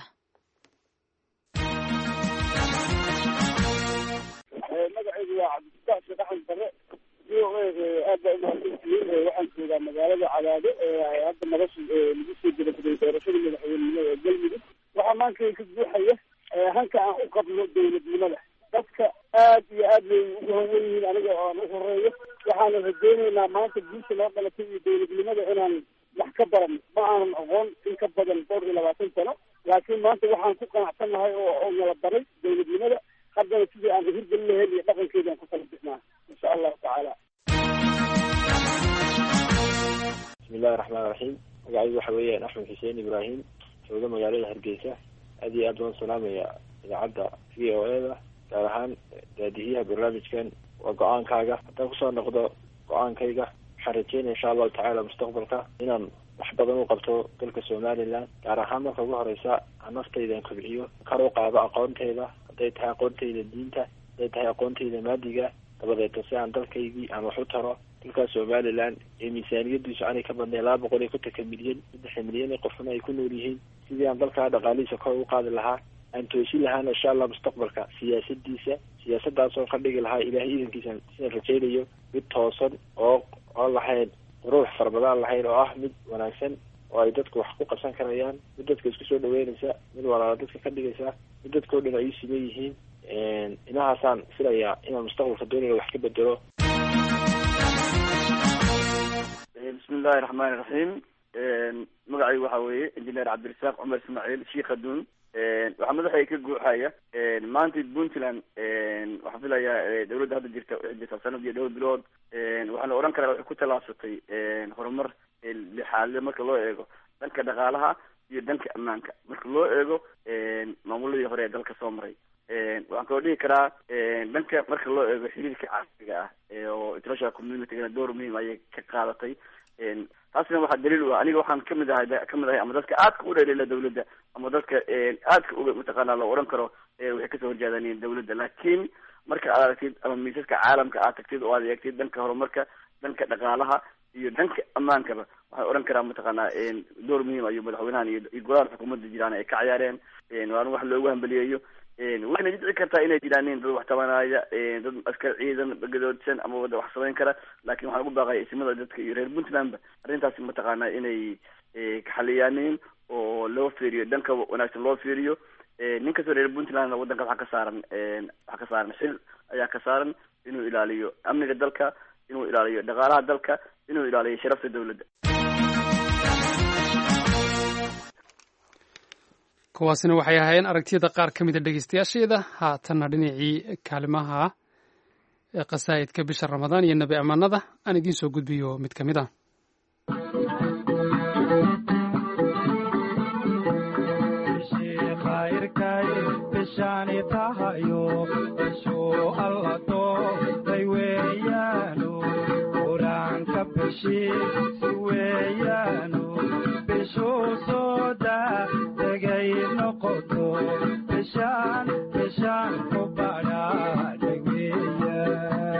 magacaygu waa cabdifatax sheekh axmed bare v o a aad baa umahadsantihiin waxaan joogaa magaalada cadaado ee hadda nolosha lagu soo gelaguday doorashada madaxweynenimada ee galmudug waxaa maankay ka guuxaya hanka aan u qabno dowladnimada dadka aad iyo aad bay ugu hanwen yihiin aniga oo aan u horeeyo waxaana rajaynaynaa maanta guusha noo dhalatay iyo dowladnimada inaan wax ka baran ma aanan aqoon in ka badan dhowr iyo labaatan sano laakiin maanta waxaan ku qanacsan nahay oo nala baray dowladnimada haddana sidii aan hirgelin lahayn iyo dhaqankeedaan ku kala bixnaa insha allahu tacaala bismillahi raxmaan raxiim magacaygu waxa weeyaan axmed xuseen ibraahim jooga magaalada hargeysa aad iyo aad waan salaamaya idaacadda v o a da gaar ahaan daadihiyaha barnaamijkan waa go-aankaaga haddaan kusoo noqdo go-aankayga waxaan rajeynaya insha allahu tacaala mustaqbalka inaan wax badan u qabto dalka somaliland gaar ahaan marka ugu horeysa aan naftaydan kobciyo kar u qaado aqoonteyda hadday tahay aqoonteyda diinta hadday tahay aqoonteyda maadiga dabadeeto si aan dalkaygii aan wax u taro dalka somaliland ee miisaaniyadiisu aanay ka badnayn laba boqol iyo kontonka milyan saddex milyan ee qofna ay ku nool yihiin sidii aan dalkaa dhaqaalihiisa kor u qaadi lahaa aan toosin lahaana insha allah mustaqbalka siyaasadiisa siyaasadaasoo ka dhigi lahaa ilahay idankiisa sidaan rajaynayo mid toosan oo oo lahayn quruux farbadaan lahayn oo ah mid wanaagsan oo ay dadku wax ku qabsan karayaan mid dadka isku soo dhaweynaysa mid walaala dadka ka dhigaysa mid dadka o dhan ay siman yihiin inahaasaan filayaa inaan mustaqbalka doonaya wax ka bedelo bismillahi raxmaani raxiim magacaygu waxa weeye injineer cabdirasaaq cumar ismaaciil sheikh aduun waxaa madaxay ka guuxaya maanta puntland waxaan filayaa dawladda hadda jirta waxay jirtaa sanad iyo dhowr bilood waxaana odhan karaa waxay ku tallaabsatay horumar lixaadle marka loo eego dhanka dhaqaalaha iyo dhanka ammaanka marka loo eego maamuladii hore ee dalka soo maray waxaan kaloo dhihi karaa dhanka marka loo eego xiriirka caalamiga ah oo international communitygana door muhiim ayay ka qaadatay taasina waxaa daliil u ah aniga waxaan kamid ahay kamid ahay ama dadka aadka u dheereela dawladda ama dadka aadka uga mataqaana la odhan karo waxay kasoo horjeedaneen dawladda laakiin marka aad aragtid ama miisaska caalamka aad tagtid oo aad eegtid dhanka horumarka dhanka dhaqaalaha iyo dhanka ammaankaba waxaan odhan karaa mataqaana door muhiim ayuu madaxweynahan iyo golaha xukuumadda jiraan ay ka ciyaareen waana wax loogu hambaliyeeyo waxayna dhici kartaa inay jiraanin dad wax tabanaya dad askar ciidan gadoodsan ama wada wax samayn kara laakiin waxaan ugu baaqaya isimada dadka iyo reer puntlandba arrintaasi mataqaana inay kaxaliyaanin oo loo fiiriyo dhanka wanaagsan loo fiiriyo nin kastoo reer puntlandna wadanka waxaa ka saaran waxaa ka saaran xil ayaa ka saaran inuu ilaaliyo amniga dalka inuu ilaaliyo dhaqaalaha dalka inuu ilaaliyo sharafta dawladda kuwaasina waxay ahaayeen aragtiyada qaar ka mida dhegeystayaasheeda haatanna dhinacii kaalimaha ee qasaa'idka bisha ramadaan iyo nebi ammaanada aan idiin soo gudbiyo mid ka mid ah Bishan, bishan, kubara, degweya.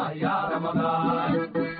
الله يا رمضان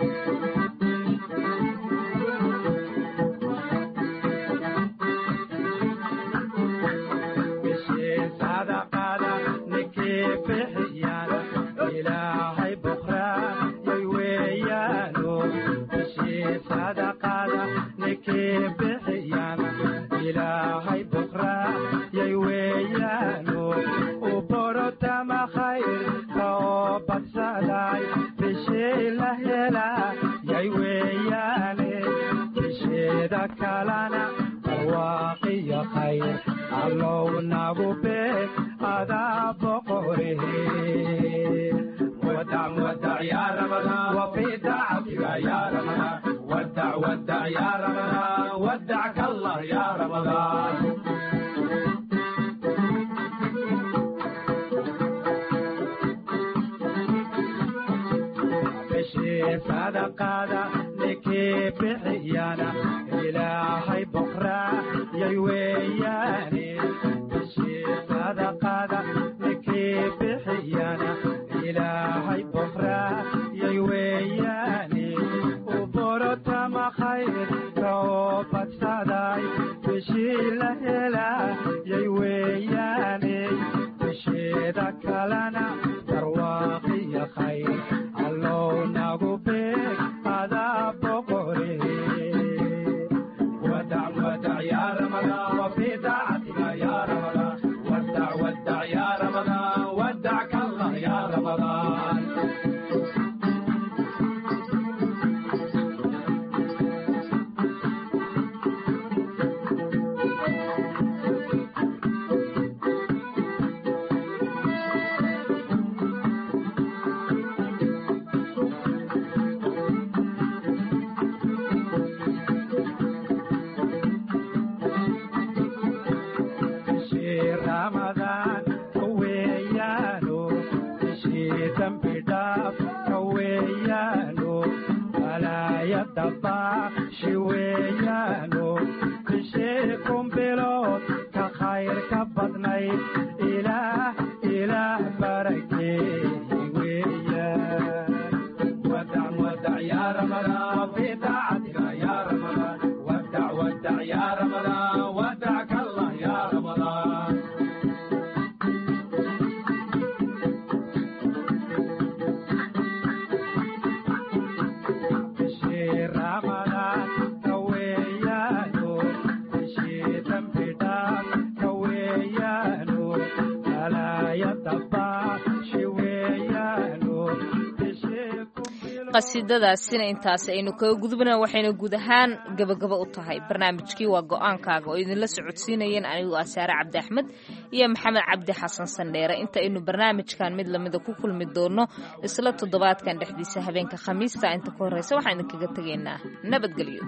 qasiidadaasina intaas aynu kaga gudubna waxayna guud ahaan gabagaba u tahay barnaamijkii waa go'aankaaga oo idinla socodsiinayeen anigu asaare cabdi axmed iyo maxamed cabdi xasan sandheere inta aynu barnaamijkan mid lamida ku kulmi doono isla toddobaadkan dhexdiisa habeenka khamiista inta ka horreysa waxaan idinkaga tegaynaa nabadgelyo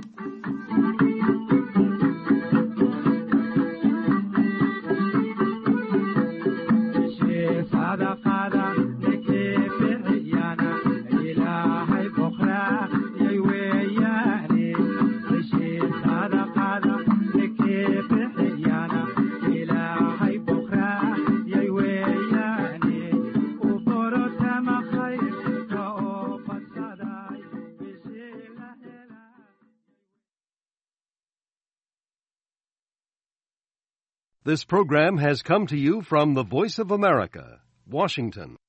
This program has come to you from the Voice of America, Washington.